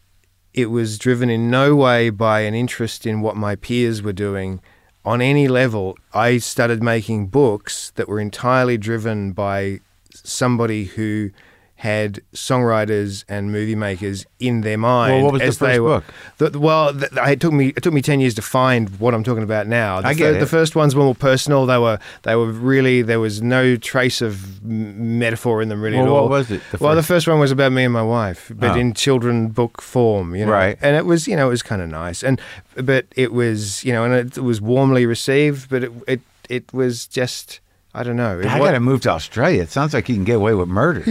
it was driven in no way by an interest in what my peers were doing on any level. I started making books that were entirely driven by somebody who had songwriters and movie makers in their mind. Well, what was as the first they were, book? The, well, the, it took me it took me ten years to find what I'm talking about now. The I get fir- it. The first ones were more personal. They were they were really there was no trace of m- metaphor in them really well, at all. What was it? The well, first? the first one was about me and my wife, but oh. in children book form, you know. Right. And it was you know it was kind of nice, and but it was you know and it, it was warmly received, but it it it was just I don't know. It, I got to move to Australia. It sounds like you can get away with murder.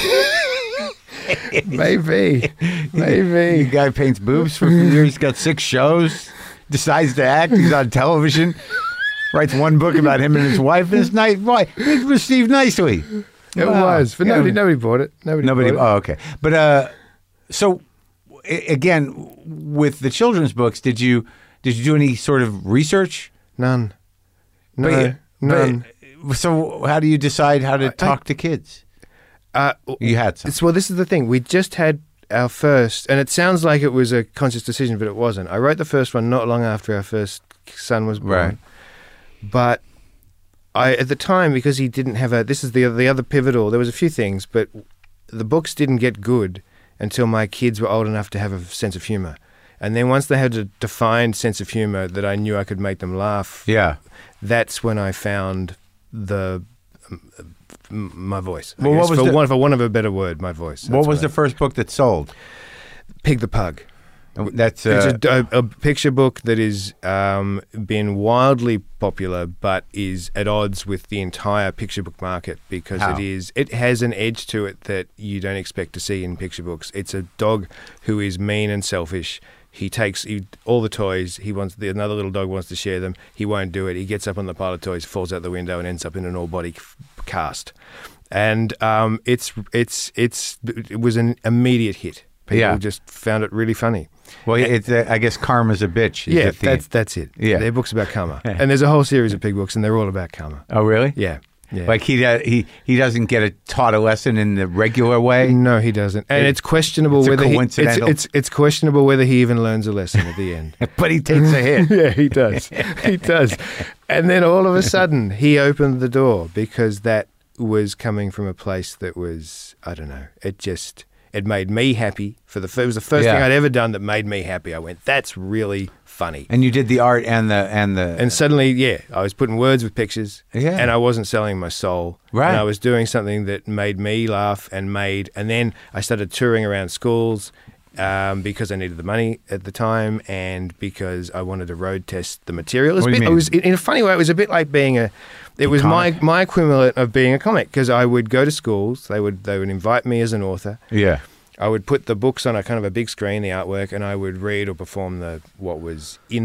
Maybe, maybe. The guy paints boobs for a few years. He's got six shows. Decides to act. He's on television. Writes one book about him and his wife. And it's nice. Why? It's received nicely. It wow. was, but yeah. nobody, nobody bought it. Nobody. Nobody. Bought it. Oh, okay. But uh, so I- again, with the children's books, did you did you do any sort of research? None. No. But, none. But, so how do you decide how to I, talk I, to kids? Uh, you had some. Well, this is the thing. We just had our first, and it sounds like it was a conscious decision, but it wasn't. I wrote the first one not long after our first son was born. Right. But I, at the time, because he didn't have a, this is the the other pivotal. There was a few things, but the books didn't get good until my kids were old enough to have a sense of humor. And then once they had a defined sense of humor that I knew I could make them laugh, yeah, that's when I found the. Um, my voice. Well, what was for, the, one, for one of a better word, my voice. That's what was the first book that sold? Pig the Pug. That's uh, it's a, a, a picture book that has um, been wildly popular, but is at odds with the entire picture book market because How? it is. It has an edge to it that you don't expect to see in picture books. It's a dog who is mean and selfish. He takes he, all the toys. He wants the, another little dog wants to share them. He won't do it. He gets up on the pile of toys, falls out the window, and ends up in an all-body f- cast. And um, it's it's it's it was an immediate hit. People yeah. just found it really funny. Well, it's uh, I guess karma's a bitch. Is yeah, the that's that's it. Yeah, their books about karma, and there's a whole series of pig books, and they're all about karma. Oh, really? Yeah. Yeah. Like he uh, he he doesn't get a taught a lesson in the regular way. No, he doesn't, and it, it's questionable it's whether he, it's, coincidental. it's it's questionable whether he even learns a lesson at the end. But he takes a hit. Yeah, he does. He does. And then all of a sudden, he opened the door because that was coming from a place that was I don't know. It just it made me happy. For the it was the first yeah. thing I'd ever done that made me happy. I went, that's really funny. And you did the art and the and the and suddenly, yeah, I was putting words with pictures, yeah. and I wasn't selling my soul. Right. And I was doing something that made me laugh and made, and then I started touring around schools um, because I needed the money at the time, and because I wanted to road test the material. It was, What a do you bit, it mean? was in a funny way. It was a bit like being a. It was my, comic? my equivalent of being a comic because I would go to schools. They would they would invite me as an author. yeah. I would put the books on a kind of a big screen, the artwork, and I would read or perform the what was in them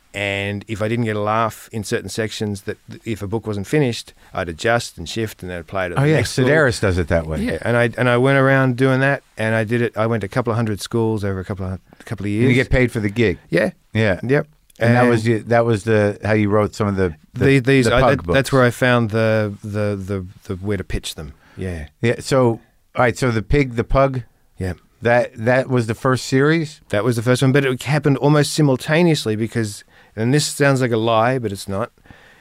And if I didn't get a laugh in certain sections, that if a book wasn't finished, I'd adjust and shift, and then I'd play it at Oh the yeah, next school. Sedaris does it that way. Yeah, and I and I went around doing that, and I did it. I went to a couple of hundred schools over a couple of a couple of years. And you get paid for the gig. Yeah, Yeah. yep. And, that was the, that was the how you wrote some of the, the the, these. the I, pug that, books. that's where I found the, the the the where to pitch them. Yeah, Yeah. So all right. So the pig, the pug. yeah. That that was the first series. That was the first one, but it happened almost simultaneously because, and this sounds like a lie, but it's not.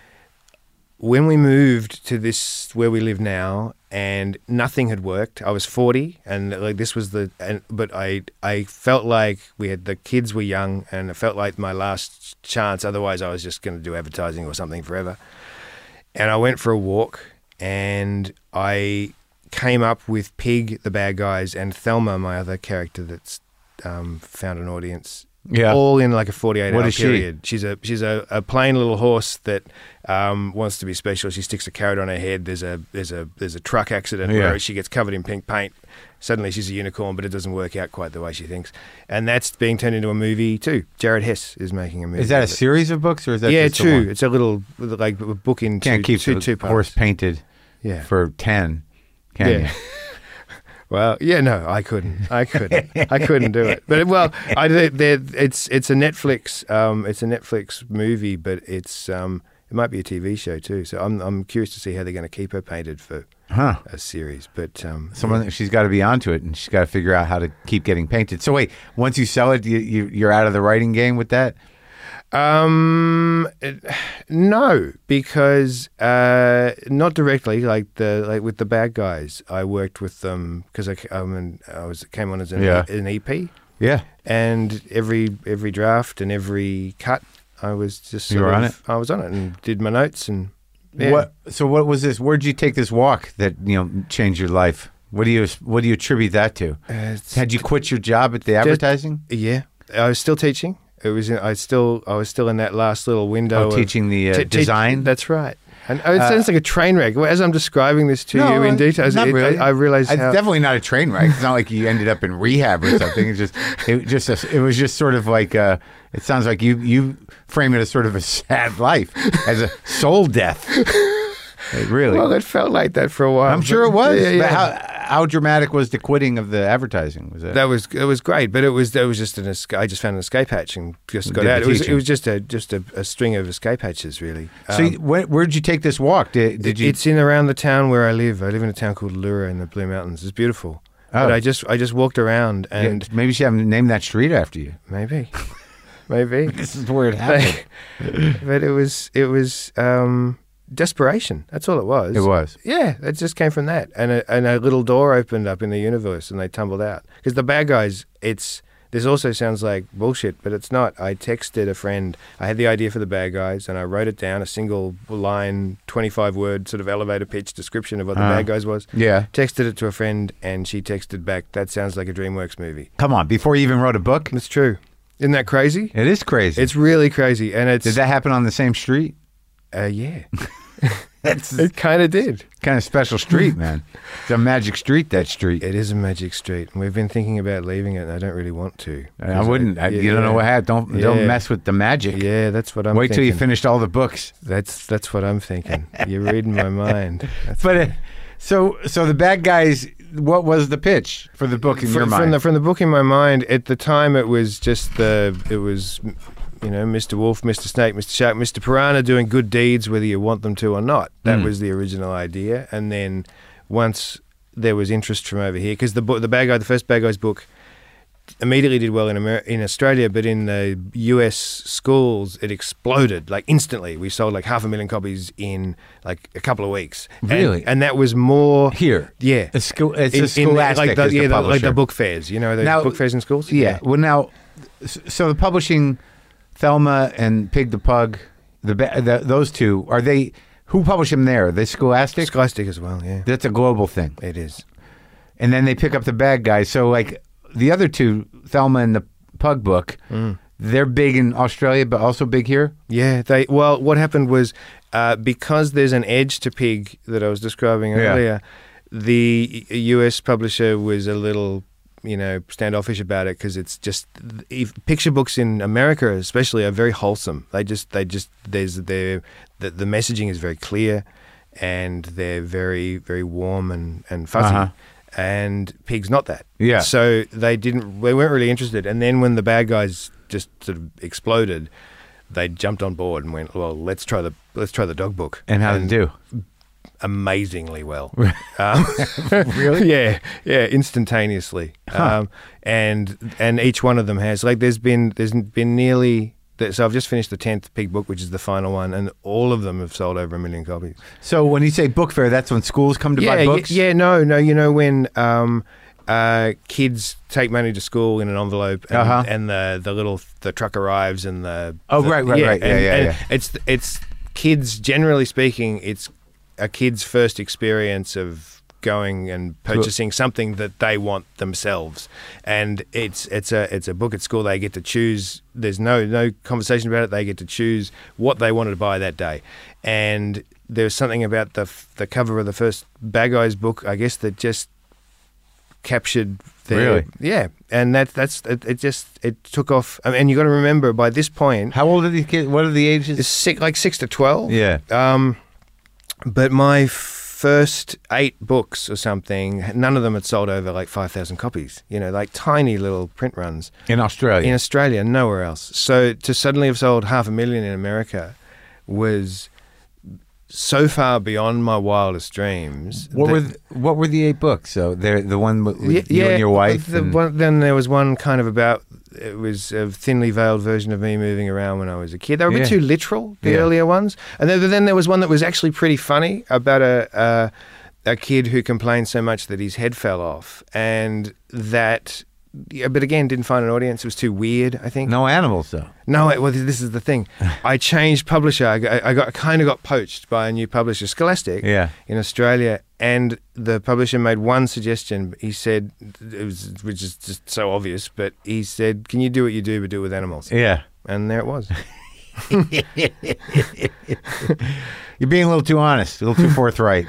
When we moved to this where we live now, and nothing had worked, I was forty, and like this was the, and but I I felt like we had the kids were young, and it felt like my last chance. Otherwise, I was just going to do advertising or something forever. And I went for a walk, and I came up with Pig, the bad guys, and Thelma, my other character that's um, found an audience. Yeah. All in like a forty-eight What hour is she? period. She's a she's a, a plain little horse that um, wants to be special. She sticks a carrot on her head. There's a there's a there's a truck accident Yeah. where she gets covered in pink paint. Suddenly she's a unicorn, but it doesn't work out quite the way she thinks. And that's being turned into a movie too. Jared Hess is making a movie. Is that a of it. series of books or is that Yeah, just the two. one? It's a little like a book in Can't two, keep two, the two parts. horse painted Yeah. for ten. Can Yeah. you? Well, yeah, no, I couldn't. I couldn't. I couldn't do it. But well, I did. It's it's a Netflix. Um, it's a Netflix movie, but it's um, it might be a T V show too. So I'm I'm curious to see how they're going to keep her painted for Huh. a series. But um, Someone she's got to be onto it, and she's got to figure out how to keep getting painted. So wait, once you sell it, you, you you're out of the writing game with that. Um, it- no, because uh, not directly. Like the like with the bad guys, I worked with them because I c- um, and I was came on as an, Yeah. an E P, Yeah. and every every draft and every cut, I was just You sort were on of- it? I was on it and did my notes and yeah. What? So what was this? Where'd you take this walk that you know changed your life? What do you what do you attribute that to? Uh, it's- Had you quit your job at the advertising? Yeah, I was still teaching. It was in, I still I was still in that last little window. Oh, of teaching the uh, t- teach- design. That's right. And oh, it sounds like a train wreck. Well, as I'm describing this to you in detail, not it, really. I, I realized It's how definitely not a train wreck. It's not like you ended up in rehab or something. It's just, it just, a, it was just sort of like. Uh, it sounds like you you frame it as sort of a sad life, as a soul death. It really. well, it felt like that for a while. I'm sure it was. Yeah, yeah. But how how dramatic was the quitting of the advertising? Was it? That was it was great, but it was that was just an escape. I just found an escape hatch and just got Did the out. It was teaching. it was just a just a, a string of escape hatches, really. so Um, you, where where did you take this walk? Did, did you? It's in around the town where I live. I live in a town called Lura in the Blue Mountains. It's beautiful. Oh. But I just I just walked around and yeah, maybe you should have named that street after you. maybe, maybe. This is where it happened. But it was it was um, desperation. That's all it was. It was. Yeah, it just came from that, and a, and a little door opened up in the universe, and they tumbled out. Because the bad guys, it's this also sounds like bullshit, but it's not. I texted a friend. I had the idea for the bad guys, and I wrote it down, a single line, twenty-five word sort of elevator pitch description of what the Uh, bad guys was. Yeah. Texted it to a friend, and she texted back, "That sounds like a DreamWorks movie." Come on, before you even wrote a book? It's true. Isn't that crazy? It is crazy. It's really crazy, and it's Did that happen on the same street? uh, yeah. That's It kind of did. kind of special street, man. It's a magic street, that street. It is a magic street, and we've been thinking about leaving it, and I don't really want to. I wouldn't. I, you don't know what happened. Don't Yeah. don't mess with the magic. Yeah, that's what I'm. Wait till you thinking. finished all the books. That's that's what I'm thinking. You're reading my mind. That's But uh, so so the bad guys. What was the pitch for the book in Fr- your from mind? the from the book in my mind. At the time, it was just the it was, you know, Mister Wolf, Mister Snake, Mister Shark, Mister Piranha doing good deeds, whether you want them to or not. That Mm. was the original idea. And then once there was interest from over here, because the book, the bad guy, the first bad guys book, immediately did well in Amer- in Australia, but in the U S schools, it exploded like instantly. We sold like half a million copies in like a couple of weeks. And- Really? and, that was more Here, Yeah. a school. It's In- a in, scholastic. like the, is the yeah, the, like publisher. the book fairs, you know, the Now- book fairs in schools. Yeah. Well, now, s- so the publishing, Thelma and Pig the Pug, the, ba- the those two are they? Who publish them there? Are they Scholastic? Scholastic as well. Yeah, That's a global thing. it is. And then they pick up the bad guys. So like the other two, Thelma and the Pug book, Mm. they're big in Australia, but also big here. Yeah, they. Well, what happened was uh, because there's an edge to Pig that I was describing Yeah. earlier. The U S publisher was a little you know, standoffish about it because it's just if, picture books in America, especially, are very wholesome. They just, they just, there's their the, the messaging is very clear, and they're very, very warm and and fuzzy. Uh-huh. And Pig's not that. Yeah. So they didn't, they weren't really interested. And then when the bad guys just sort of exploded, they jumped on board and went, well, let's try the let's try the dog book. And how did it do? Amazingly well. um, really? Yeah, yeah, instantaneously. Huh. Um, and and each one of them has, like, there's been there's been nearly. So I've just finished the tenth Pig book, which is the final one, and all of them have sold over a million copies. So when you say book fair, that's when schools come to yeah, buy books? Y- yeah, no, no. You know when um, uh, kids take money to school in an envelope, and, uh-huh. and the the little the truck arrives, and the oh the, right, right, yeah, right, yeah, and, yeah, and yeah. It's it's kids. Generally speaking, it's a kid's first experience of going and purchasing something that they want themselves, and it's it's a it's a book at school. They get to choose. There's no no conversation about it. They get to choose what they wanted to buy that day, and there's something about the the cover of the first Bad Guys book, I guess, that just captured their, really yeah, and that that's it, it just it took off. I mean, and you got to remember by this point, how old are these kids? What are the ages? It's six, like six to twelve. Yeah. Um, but my first eight books or something, none of them had sold over like five thousand copies, you know, like tiny little print runs. In Australia? In Australia, nowhere else. So to suddenly have sold half a million in America was so far beyond my wildest dreams. What that, were the, what were the eight books? So they're the one with yeah, you yeah, and your wife? The and... one, then there was one kind of about, it was a thinly veiled version of me moving around when I was a kid. They were a bit yeah. too literal, the yeah. earlier ones. And then, then there was one that was actually pretty funny about a, a a kid who complained so much that his head fell off, and that, yeah, but again, didn't find an audience. It was too weird, I think. No animals, though. No, well, this is the thing. I changed publisher. I got, I got kind of got poached by a new publisher, Scholastic, yeah. in Australia, and the publisher made one suggestion. He said, it was, which is just so obvious, but he said, "Can you do what you do, but do it with animals?" Yeah, and there it was. You're being a little too honest, a little too forthright.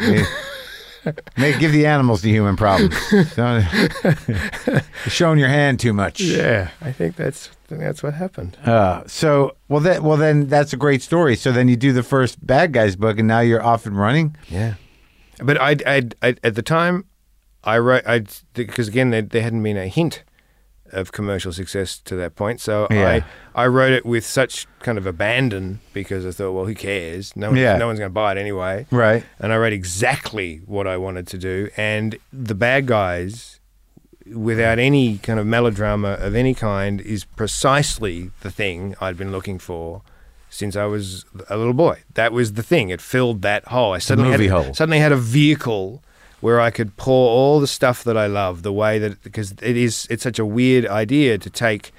May give the animals the human problems. You're showing your hand too much. Yeah, I think that's I think that's what happened. Uh, so well, that well then that's a great story. So then you do the first Bad Guys book, and now you're off and running. Yeah, but I I at the time I wrote I because again there, there hadn't been a hint of commercial success to that point. So yeah. I, I wrote it with such kind of abandon because I thought, well, who cares? No, one, yeah. no one's going to buy it anyway. Right. And I wrote exactly what I wanted to do. And the Bad Guys, without any kind of melodrama of any kind, is precisely the thing I'd been looking for since I was a little boy. That was the thing. It filled that hole. I suddenly, movie had, hole. suddenly had a vehicle where I could pour all the stuff that I love, the way that, because it is, it's such a weird idea to take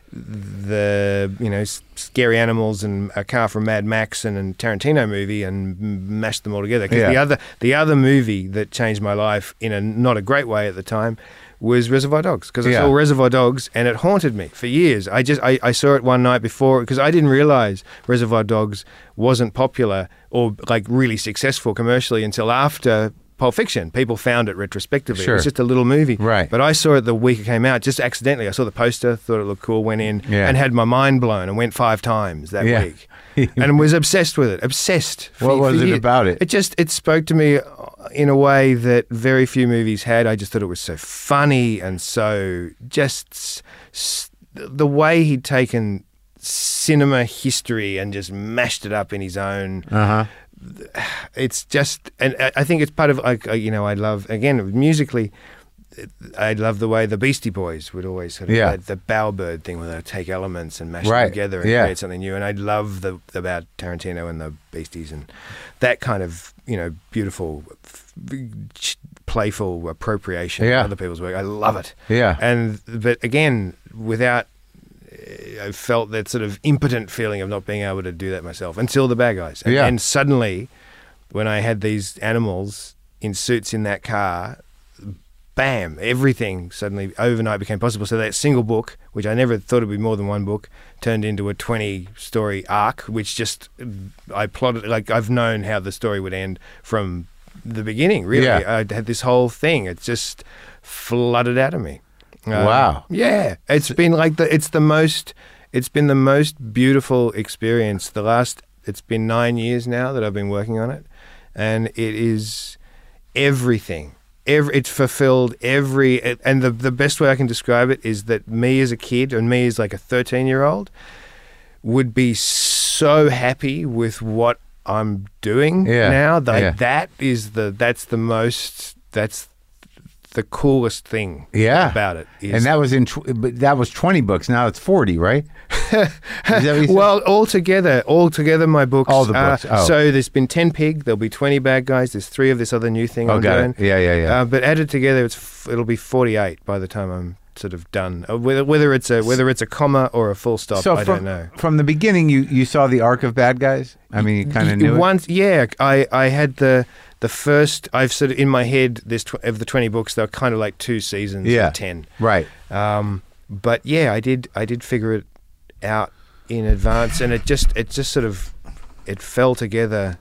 the, you know, scary animals and a car from Mad Max and a Tarantino movie and mash them all together. Because yeah. the other, the other movie that changed my life in a not a great way at the time was Reservoir Dogs, because I yeah. saw Reservoir Dogs and it haunted me for years. I just, I, I saw it one night before because I didn't realize Reservoir Dogs wasn't popular or like really successful commercially until after Pulp Fiction. People found it retrospectively. Sure. It was just a little movie. Right. But I saw it the week it came out, just accidentally. I saw the poster, thought it looked cool, went in yeah. and had my mind blown and went five times that yeah. week. And was obsessed with it. Obsessed. For, what was for it years. about it? It just, it spoke to me in a way that very few movies had. I just thought it was so funny and so just s- the way he'd taken cinema history and just mashed it up in his own. Uh-huh. It's just, and I think it's part of, like, you know, I love, again, musically, I love the way the Beastie Boys would always sort of, yeah. the Bowerbird thing where they take elements and mash right. them together and yeah. create something new. And I love the about Tarantino and the Beasties and that kind of, you know, beautiful, f- playful appropriation yeah. of other people's work. I love it. Yeah. And, but again, without, I felt that sort of impotent feeling of not being able to do that myself until the Bad Guys. And, yeah. and suddenly, when I had these animals in suits in that car, bam, everything suddenly overnight became possible. So that single book, which I never thought it would be more than one book, turned into a twenty-story arc, which just, I plotted, like I've known how the story would end from the beginning, really. Yeah. I had this whole thing. It just flooded out of me. Um, Wow. Yeah, it's been like the it's the most it's been the most beautiful experience. The last it's been nine years now that I've been working on it, and it is everything. Every, it's fulfilled every, and the the best way I can describe it is that me as a kid, and me as like a thirteen year old, would be so happy with what I'm doing Yeah. now. Like Yeah. that is the that's the most that's the coolest thing Yeah. about it. Is, And that was in, tw- but that was twenty books. Now it's forty, right? Is that what you said? well, altogether, altogether, my books. All the books, Uh, oh. So there's been ten Pig. There'll be twenty Bad Guys. There's three of this other new thing Oh, I'm got doing. it. Yeah, yeah, yeah. Uh, but added together, it's f- it'll be forty-eight by the time I'm sort of done. Uh, whether whether it's a whether it's a comma or a full stop, so I from, don't know. from the beginning, you, you saw the arc of Bad Guys? I mean, you kind of knew it? Once, yeah, I, I had the the first. I've sort of in my head. There's tw- of the twenty books. They're kind of like two seasons. Yeah. Of ten. Right. Um, but yeah, I did. I did figure it out in advance, and it just it just sort of it fell together.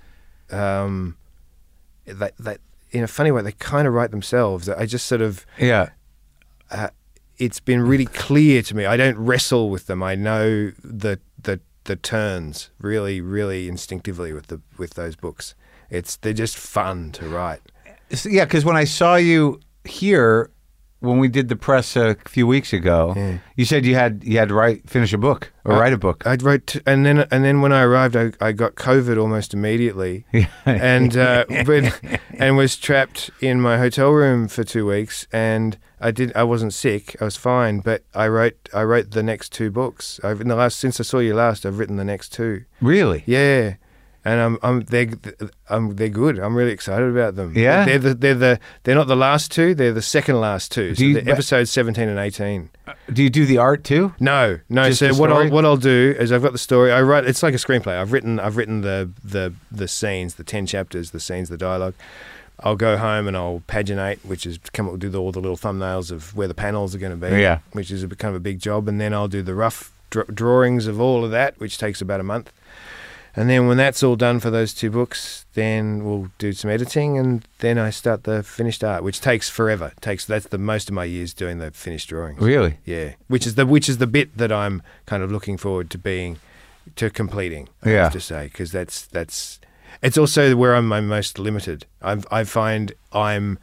Um, that that in a funny way, they kind of write themselves. I just sort of. Yeah. Uh, it's been really clear to me. I don't wrestle with them. I know the the the turns really, really instinctively with the with those books. It's they're just fun to write. So, yeah, because when I saw you here, when we did the press a few weeks ago, Yeah. you said you had you had to write finish a book or I- write a book. I wrote, t- and then and then when I arrived, I, I got COVID almost immediately, and uh, but and was trapped in my hotel room for two weeks. And I did. I wasn't sick. I was fine. But I wrote. I wrote the next two books. I've in the last since I saw you last. I've written the next two. Really? Yeah. And I'm, I'm, they're, I'm, they're good. I'm really excited about them. Yeah? they're the, they're the, they're not the last two. They're the second last two. So Do you- they're episodes seventeen and eighteen. Do you do the art too? No, no. Just so the what story? I'll what I'll do is I've got the story. I write. It's like a screenplay. I've written. I've written the the the scenes, the ten chapters, the scenes, the dialogue. I'll go home and I'll paginate, which is come up with do the, all the little thumbnails of where the panels are going to be. Yeah. Which is a, kind of a big job, and then I'll do the rough dr- drawings of all of that, which takes about a month. And then when that's all done for those two books, then we'll do some editing, and then I start the finished art, which takes forever. It takes that's the most of my years doing the finished drawings. Really? Yeah, which is the which is the bit that I'm kind of looking forward to being to completing. I Yeah. have to say, because that's that's it's also where I'm my most limited. I I find I'm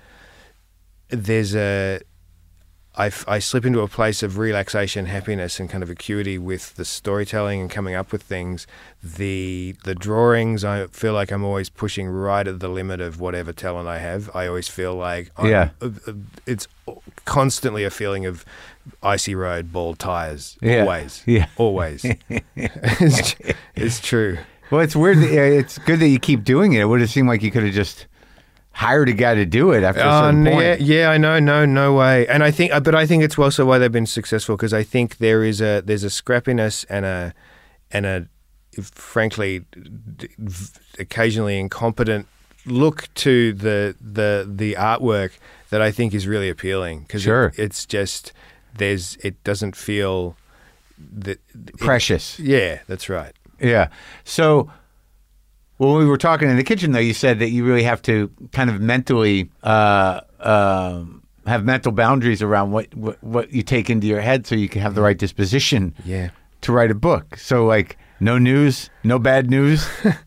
there's a I, f- I slip into a place of relaxation, happiness, and kind of acuity with the storytelling and coming up with things. The the drawings, I feel like I'm always pushing right at the limit of whatever talent I have. I always feel like I'm, Yeah. uh, uh, it's constantly a feeling of icy road, bald tires. Yeah. Always, Yeah. always. it's, it's true. Well, it's weird. That, uh, it's good that you keep doing it. It would have seemed like you could have just hired a guy to do it after a Uh, certain n- point. yeah, yeah, I know, no, no way. And I think, uh, but I think it's also why they've been successful, because I think there is a there's a scrappiness and a and a frankly d- v- occasionally incompetent look to the the the artwork that I think is really appealing, because Sure. it, it's just there's it doesn't feel that it- Precious. yeah, that's right. Yeah. So when we were talking in the kitchen, though, you said that you really have to kind of mentally uh, um have mental boundaries around what, what what you take into your head, so you can have the right disposition Yeah. to write a book. So, like, no news, no bad news.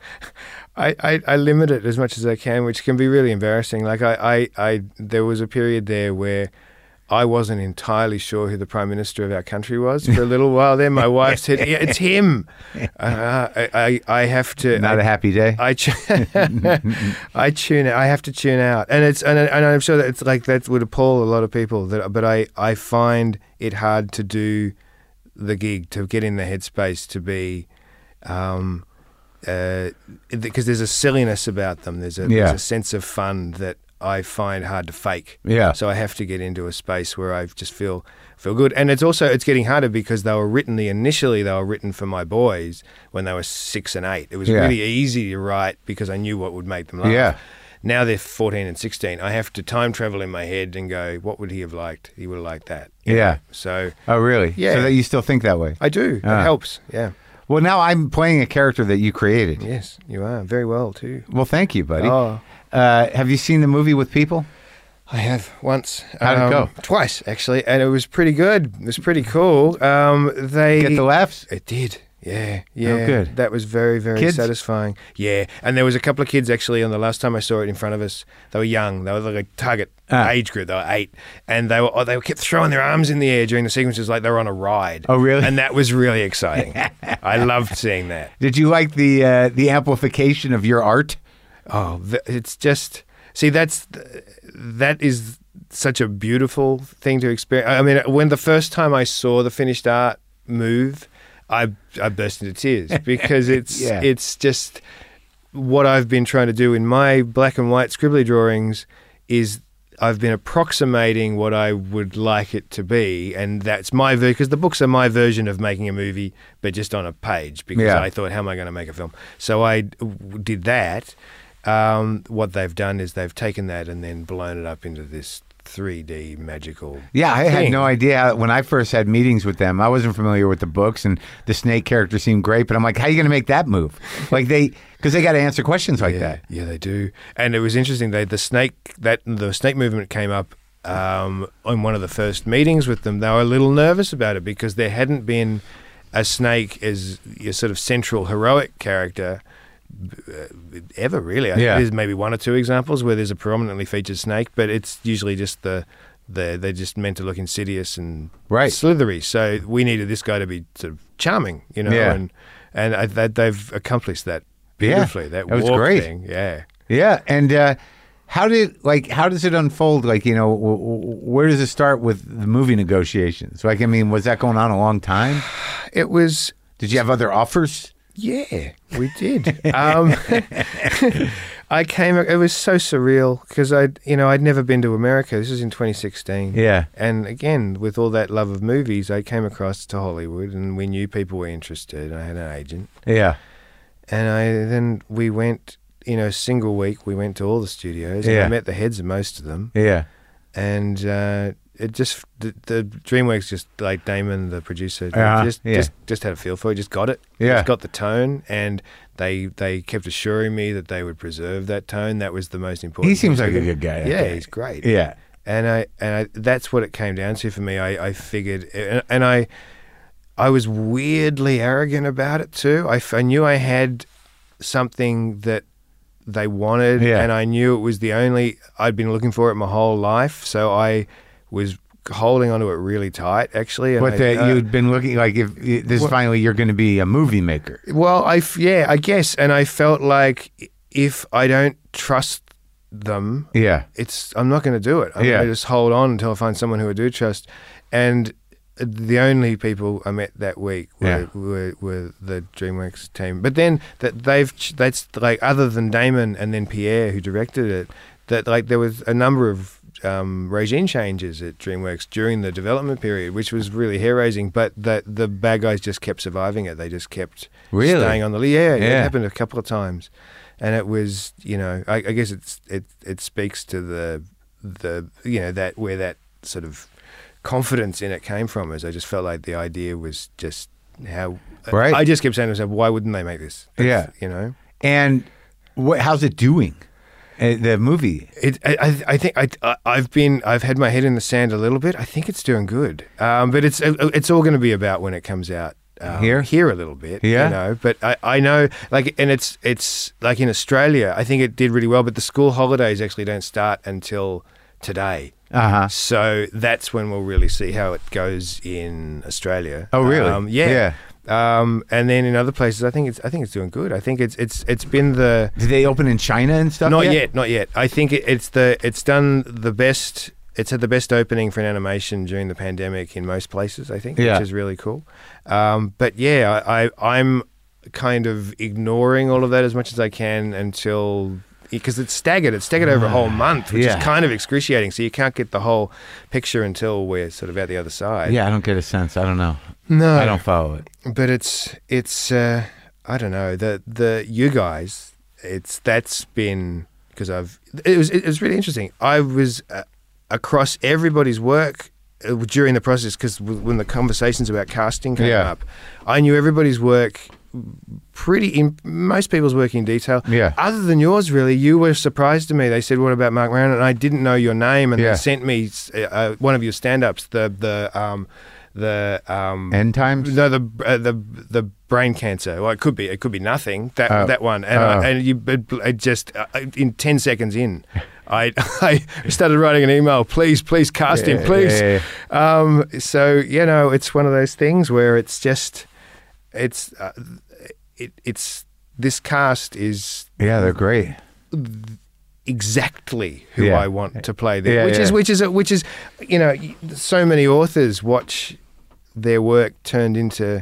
I, I, I limit it as much as I can, which can be really embarrassing. Like I, I, I, there was a period there where I wasn't entirely sure who the Prime Minister of our country was for a little while. Then my wife said, yeah, "It's him." Uh, I, I, I have to. Not I, a happy day. I, tu- I tune. I have to tune out, and it's and, and I'm sure that it's like that would appall a lot of people. That, but I, I find it hard to do the gig, to get in the headspace, to be. Um, Uh, because there's a silliness about them. There's a, Yeah. there's a sense of fun that I find hard to fake. Yeah. So I have to get into a space where I just feel feel good. And it's also it's getting harder because they were written the initially they were written for my boys when they were six and eight. It was Yeah. really easy to write because I knew what would make them laugh. Yeah. Now they're fourteen and sixteen. I have to time travel in my head and go, what would he have liked? He would have liked that. You Yeah. know? So Oh, really? Yeah. So that you still think that way? I do. Ah. It helps. Yeah. Well, now I'm playing a character that you created. Yes, you are very well too. Well, thank you, buddy. Oh. Uh, have you seen the movie With People? I have once. How'd um, it go? Twice, actually, and it was pretty good. It was pretty cool. Um, they Get the laughs? It did. Yeah, yeah. Oh, good. That was very, very Kids? satisfying. Yeah, and there was a couple of kids actually on the last time I saw it in front of us. They were young. They were like a target Ah. age group. They were eight, and they were oh, they kept throwing their arms in the air during the sequences like they were on a ride. Oh, really? And that was really exciting. I loved seeing that. Did you like the uh, the amplification of your art? Oh, th- it's just see that's that is such a beautiful thing to experience. I mean, when the first time I saw the finished art move, I I burst into tears because it's Yeah. it's just what I've been trying to do in my black and white scribbly drawings is I've been approximating what I would like it to be, and that's my version because the books are my version of making a movie, but just on a page. Because Yeah. I thought, how am I going to make a film? So I d- did that. Um, what they've done is they've taken that and then blown it up into this three D magical. Yeah, I had thing. no idea when I first had meetings with them. I wasn't familiar with the books, and the snake character seemed great. But I'm like, how are you going to make that move? Like they, because they got to answer questions like yeah, that. Yeah, they do. And it was interesting. They the snake that the snake movement came up um, on one of the first meetings with them. They were a little nervous about it because there hadn't been a snake as your sort of central heroic character uh, ever really. I Yeah. think there's maybe one or two examples where there's a prominently featured snake, but it's usually just the the they're just meant to look insidious and Right. slithery. So we needed this guy to be sort of charming, you know, Yeah. and and I, that they've accomplished that Yeah, beautifully. that that was walk great. thing, yeah. Yeah, and uh, how did like how does it unfold? Like you know, w- w- where does it start with the movie negotiations? Like, I mean, was that going on a long time? It was. Did you have other offers? Yeah, we did. um, I came. It was so surreal because I, you know, I'd never been to America. This was in twenty sixteen. Yeah. And again, with all that love of movies, I came across to Hollywood, and we knew people were interested. I had an agent, Yeah, and I then we went. You know, single week, we went to all the studios. And Yeah. I met the heads of most of them, yeah, and uh, it just the, the DreamWorks just like Damon, the producer, Uh-huh, just yeah. just just had a feel for it. Just got it. Yeah. Just got the tone, and they they kept assuring me that they would preserve that tone. That was the most important. he seems thing like to a them. good guy. that Yeah, guy. he's great. Yeah, And I and I that's what it came down to for me. I, I figured, and, and I I was weirdly arrogant about it too. I, f- I knew I had something that they wanted, Yeah. and I knew it was the only I'd been looking for it my whole life. So I was holding onto it really tight, actually. And but I, the, uh, you'd been looking like if this Well- finally you're going to be a movie maker. well, I f- yeah, I guess, and I felt like if I don't trust them, Yeah, it's I'm not going to do it. I'm Yeah. going to just hold on until I find someone who I do trust. And the only people I met that week were, Yeah. were, were the DreamWorks team. But then that they've ch- that's like other than Damon and then Pierre who directed it, that like there was a number of um, regime changes at DreamWorks during the development period, which was really hair raising. But that the bad guys just kept surviving it. They just kept Really? staying on the yeah, Yeah. It happened a couple of times. And it was, you know, I, I guess it's it it speaks to the the you know that where that sort of confidence in it came from. Is I just felt like the idea was just how Right. I just kept saying to myself, why wouldn't they make this? That's- Yeah. you know. and wh- how's it doing? Uh, the movie. It, I, I- I think I, I- I've been, I've had my head in the sand a little bit. I think it's doing good, um, but it's, it's all going to be about when it comes out um, Here? here a little bit, Yeah. you know. But I, I know, like, and it's, it's like in Australia, I think it did really well. But the school holidays actually don't start until today, Uh huh. so that's when we'll really see how it goes in Australia. Oh, really? Um, yeah. Um, and then in other places, I think it's, I think it's doing good. I think it's, it's, it's been the. Did they open in China and stuff? Not yet? not yet. I think it, it's the it's done the best. It's had the best opening for an animation during the pandemic in most places. I think, Yeah. which is really cool. Um, but yeah, I, I I'm kind of ignoring all of that as much as I can until because it's staggered. It's staggered over a whole month, which Yeah. is kind of excruciating. So you can't get the whole picture until we're sort of out the other side. Yeah, I don't get a sense. I don't know. No, I don't follow it. but it's it's uh, I don't know the the you guys. It's that's been because I've it was it was really interesting. I was uh, across everybody's work uh, during the process because w- when the conversations about casting came Yeah. up, I knew everybody's work pretty in most people's work in detail. Yeah. Other than yours, really, you were surprised to me. They said, "What about Mark Maron?" And I didn't know your name, and Yeah. they sent me uh, one of your stand-ups, the the um, the um, End times. no the uh, the the brain cancer. Well, it could be it could be nothing. That Oh. that one, and Oh. I, and you it, it just uh, in ten seconds in. I I started writing an email. Please, please cast him, Yeah, please. yeah, Um, so you know, it's one of those things where it's just, it's, uh, it, it's this cast is Yeah, they're great. exactly who Yeah. I want to play there. Yeah, which yeah. is which is which is, you know, so many authors watch their work turned into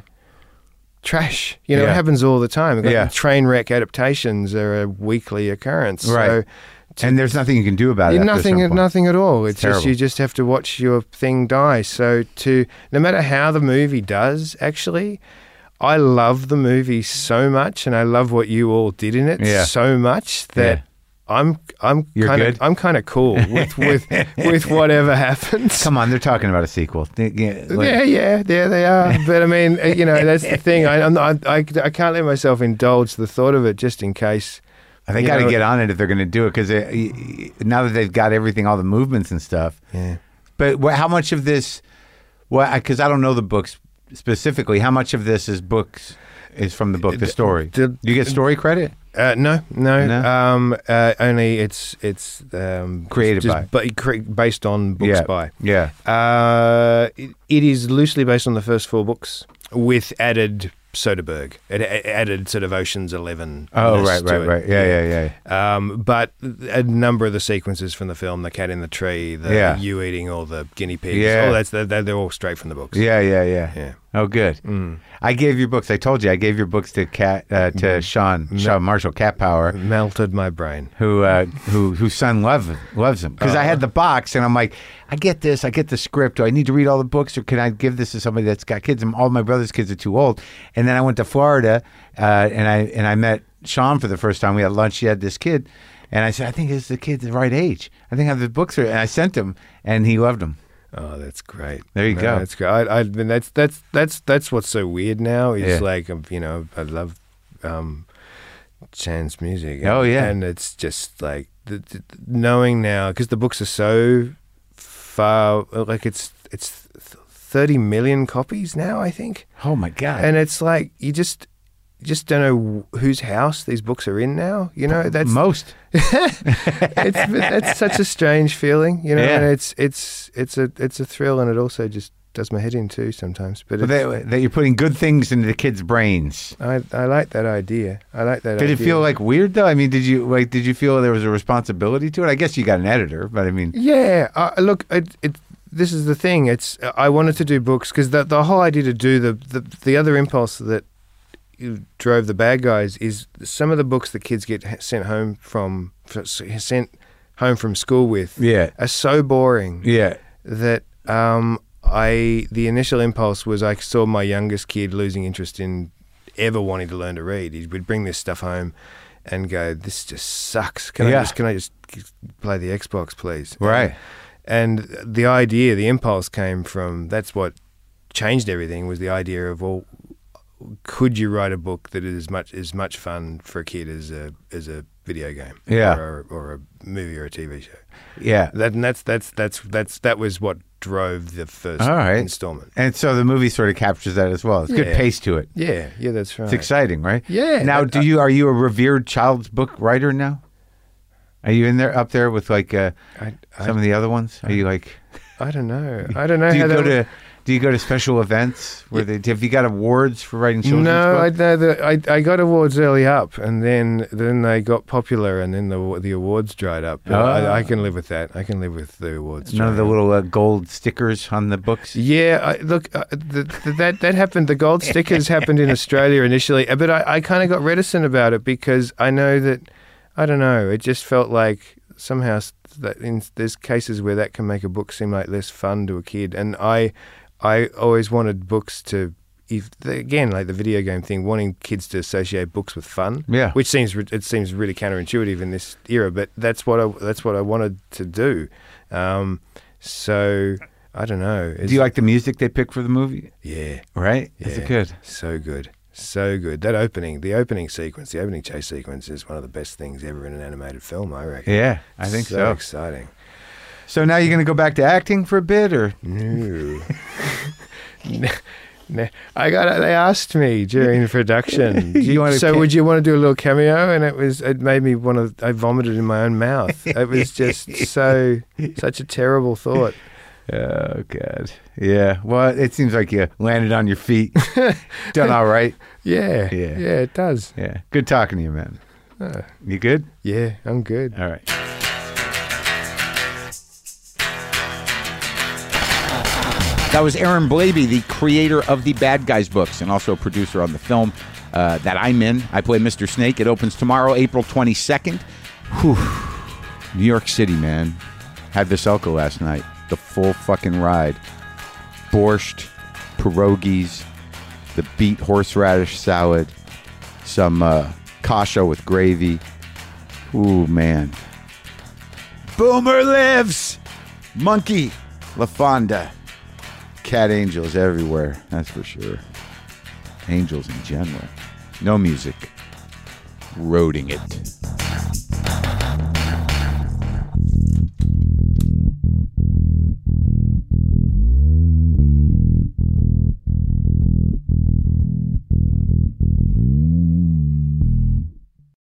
trash. You know, Yeah. it happens all the time. Like Yeah. train wreck adaptations are a weekly occurrence. Right. So, And there's nothing you can do about it. after nothing, some point. nothing at all. It's, It's just terrible. you just have to watch your thing die. So to no matter how the movie does, actually, I love the movie so much, and I love what you all did in it Yeah. so much that Yeah. I'm I'm You're kind good? of I'm kind of cool with with with whatever happens. Come on, they're talking about a sequel. They- yeah, like- Yeah, yeah, there they are. But I mean, uh, you know, that's the thing. I, I'm not, I, I can't let myself indulge the thought of it just in case. They you got to know, get on it if they're going to do it because now that they've got everything, all the movements and stuff. Yeah. But wh- how much of this? Well, because I don't know the books specifically. How much of this is books is from the book, the story? the- Do you get story credit? Uh, no, no. No? Um, uh, only it's it's um, Created just by. ba- cre- based on books yeah. by. Yeah. Uh, it, it is loosely based on the first four books with added Soderbergh, it, it added sort of Ocean's Eleven. Oh, right, right, right. Yeah, yeah, yeah. Um, but a number of the sequences from the film, the cat in the tree, the Yeah. you eating all the guinea pigs, Yeah. all that's they're, they're all straight from the books. Yeah, yeah, yeah. Yeah. Oh, good. Mm. I gave your books. I told you I gave your books to Cat uh, to Sean Sean Marshall Cat Power, Melted my brain. who uh, who whose son loves loves them because I had the box and I'm like, I get this, I get the script. Do I need to read all the books or can I give this to somebody that's got kids? And all my brother's kids are too old. And then I went to Florida uh, and I and I met Sean for the first time. We had lunch. He had this kid, and I said, I think it's the kid the right age. I think I have the books. Are, and I sent him, and he loved them. Oh, that's great. There you No, go. That's great. I, I mean, that's that's that's that's what's so weird now. Is Yeah. like um, you know, I love um, Chan's music. Oh, yeah. and it's just like the, the, knowing now because the books are so far. Like it's it's thirty million copies now, I think, Oh my god! and it's like you just. you Just don't know whose house these books are in now. You know, that's most. it's that's such a strange feeling, you know. Yeah. And it's it's it's a it's a thrill, and it also just does my head in too sometimes. But But it's, that, that you're putting good things into the kids' brains. I I like that idea. I like that. Did idea. it feel like weird though? I mean, did you like? Did you feel there was a responsibility to it? I guess you got an editor, but I mean, Yeah. Uh, look, it, it this is the thing. It's I wanted to do books because the the whole idea to do the the the other impulse that drove the bad guys is some of the books that kids get sent home from sent home from school with yeah, are so boring yeah, that um, I the initial impulse was I saw my youngest kid losing interest in ever wanting to learn to read. He would bring this stuff home and go, "This just sucks. Can Yeah. I just can I just play the Xbox, please?" right. And, and the idea, the impulse came from that's what changed everything was the idea of well, could you write a book that is as much as much fun for a kid as a as a video game, Yeah. or, or a movie or a T V show? Yeah. That and that's that's that's that's that was what drove the first All right. installment. And so the movie sort of captures that as well. It's good Yeah. pace to it. Yeah, yeah, that's right. It's exciting, right? Yeah. Now, that- do you are you a revered child's book writer now? Are you in there up there with like uh, I, I, some of the other ones? Are you like? I don't know. I don't know Do you how go that. to? Do you go to special events where they have you got awards for writing children's No, I, books? no, the, I I got awards early up, and then then they got popular, and then the the awards dried up. But Oh. I, I can live with that. I can live with the awards. None of drying the up. little uh, gold stickers on the books. Yeah, I, look, uh, the, the, that that happened. The gold stickers happened in Australia initially, but I, I kind of got reticent about it because I know that I don't know. It just felt like somehow s- that in, there's cases where that can make a book seem like less fun to a kid, and I I always wanted books to. If, again, like the video game thing, wanting kids to associate books with fun, Yeah. which seems re- it seems really counterintuitive in this era, but that's what I that's what I wanted to do. Um, so I don't know. Do you like the music they picked for the movie? Yeah, Right? Is Yeah. it good? so good, So good. That opening, the opening sequence, the opening chase sequence is one of the best things ever in an animated film, I reckon. Yeah, I think so. So exciting. So now you're going to go back to acting for a bit, or? No. no. no. I got. They asked me during the production. You wanna so ca- would you want to do a little cameo? And it was. It made me want to. I vomited in my own mouth. It was just so such a terrible thought. Oh, God. Yeah. Well, it seems like you landed on your feet. Done all right. Yeah. Yeah. Yeah. It does. Yeah. Good talking to you, man. Uh, You good? yeah. I'm good. All right. That was Aaron Blaby, the creator of the Bad Guys books and also a producer on the film uh, that I'm in. I play Mister Snake. It opens tomorrow, April twenty-second. Whew. New York City, man. Had Veselka last night. The full fucking ride. Borscht, pierogies, the beet horseradish salad, some uh, kasha with gravy. Ooh, man. Boomer lives! Monkey, La Fonda. Cat angels everywhere, that's for sure. Angels in general. No music. Roading it.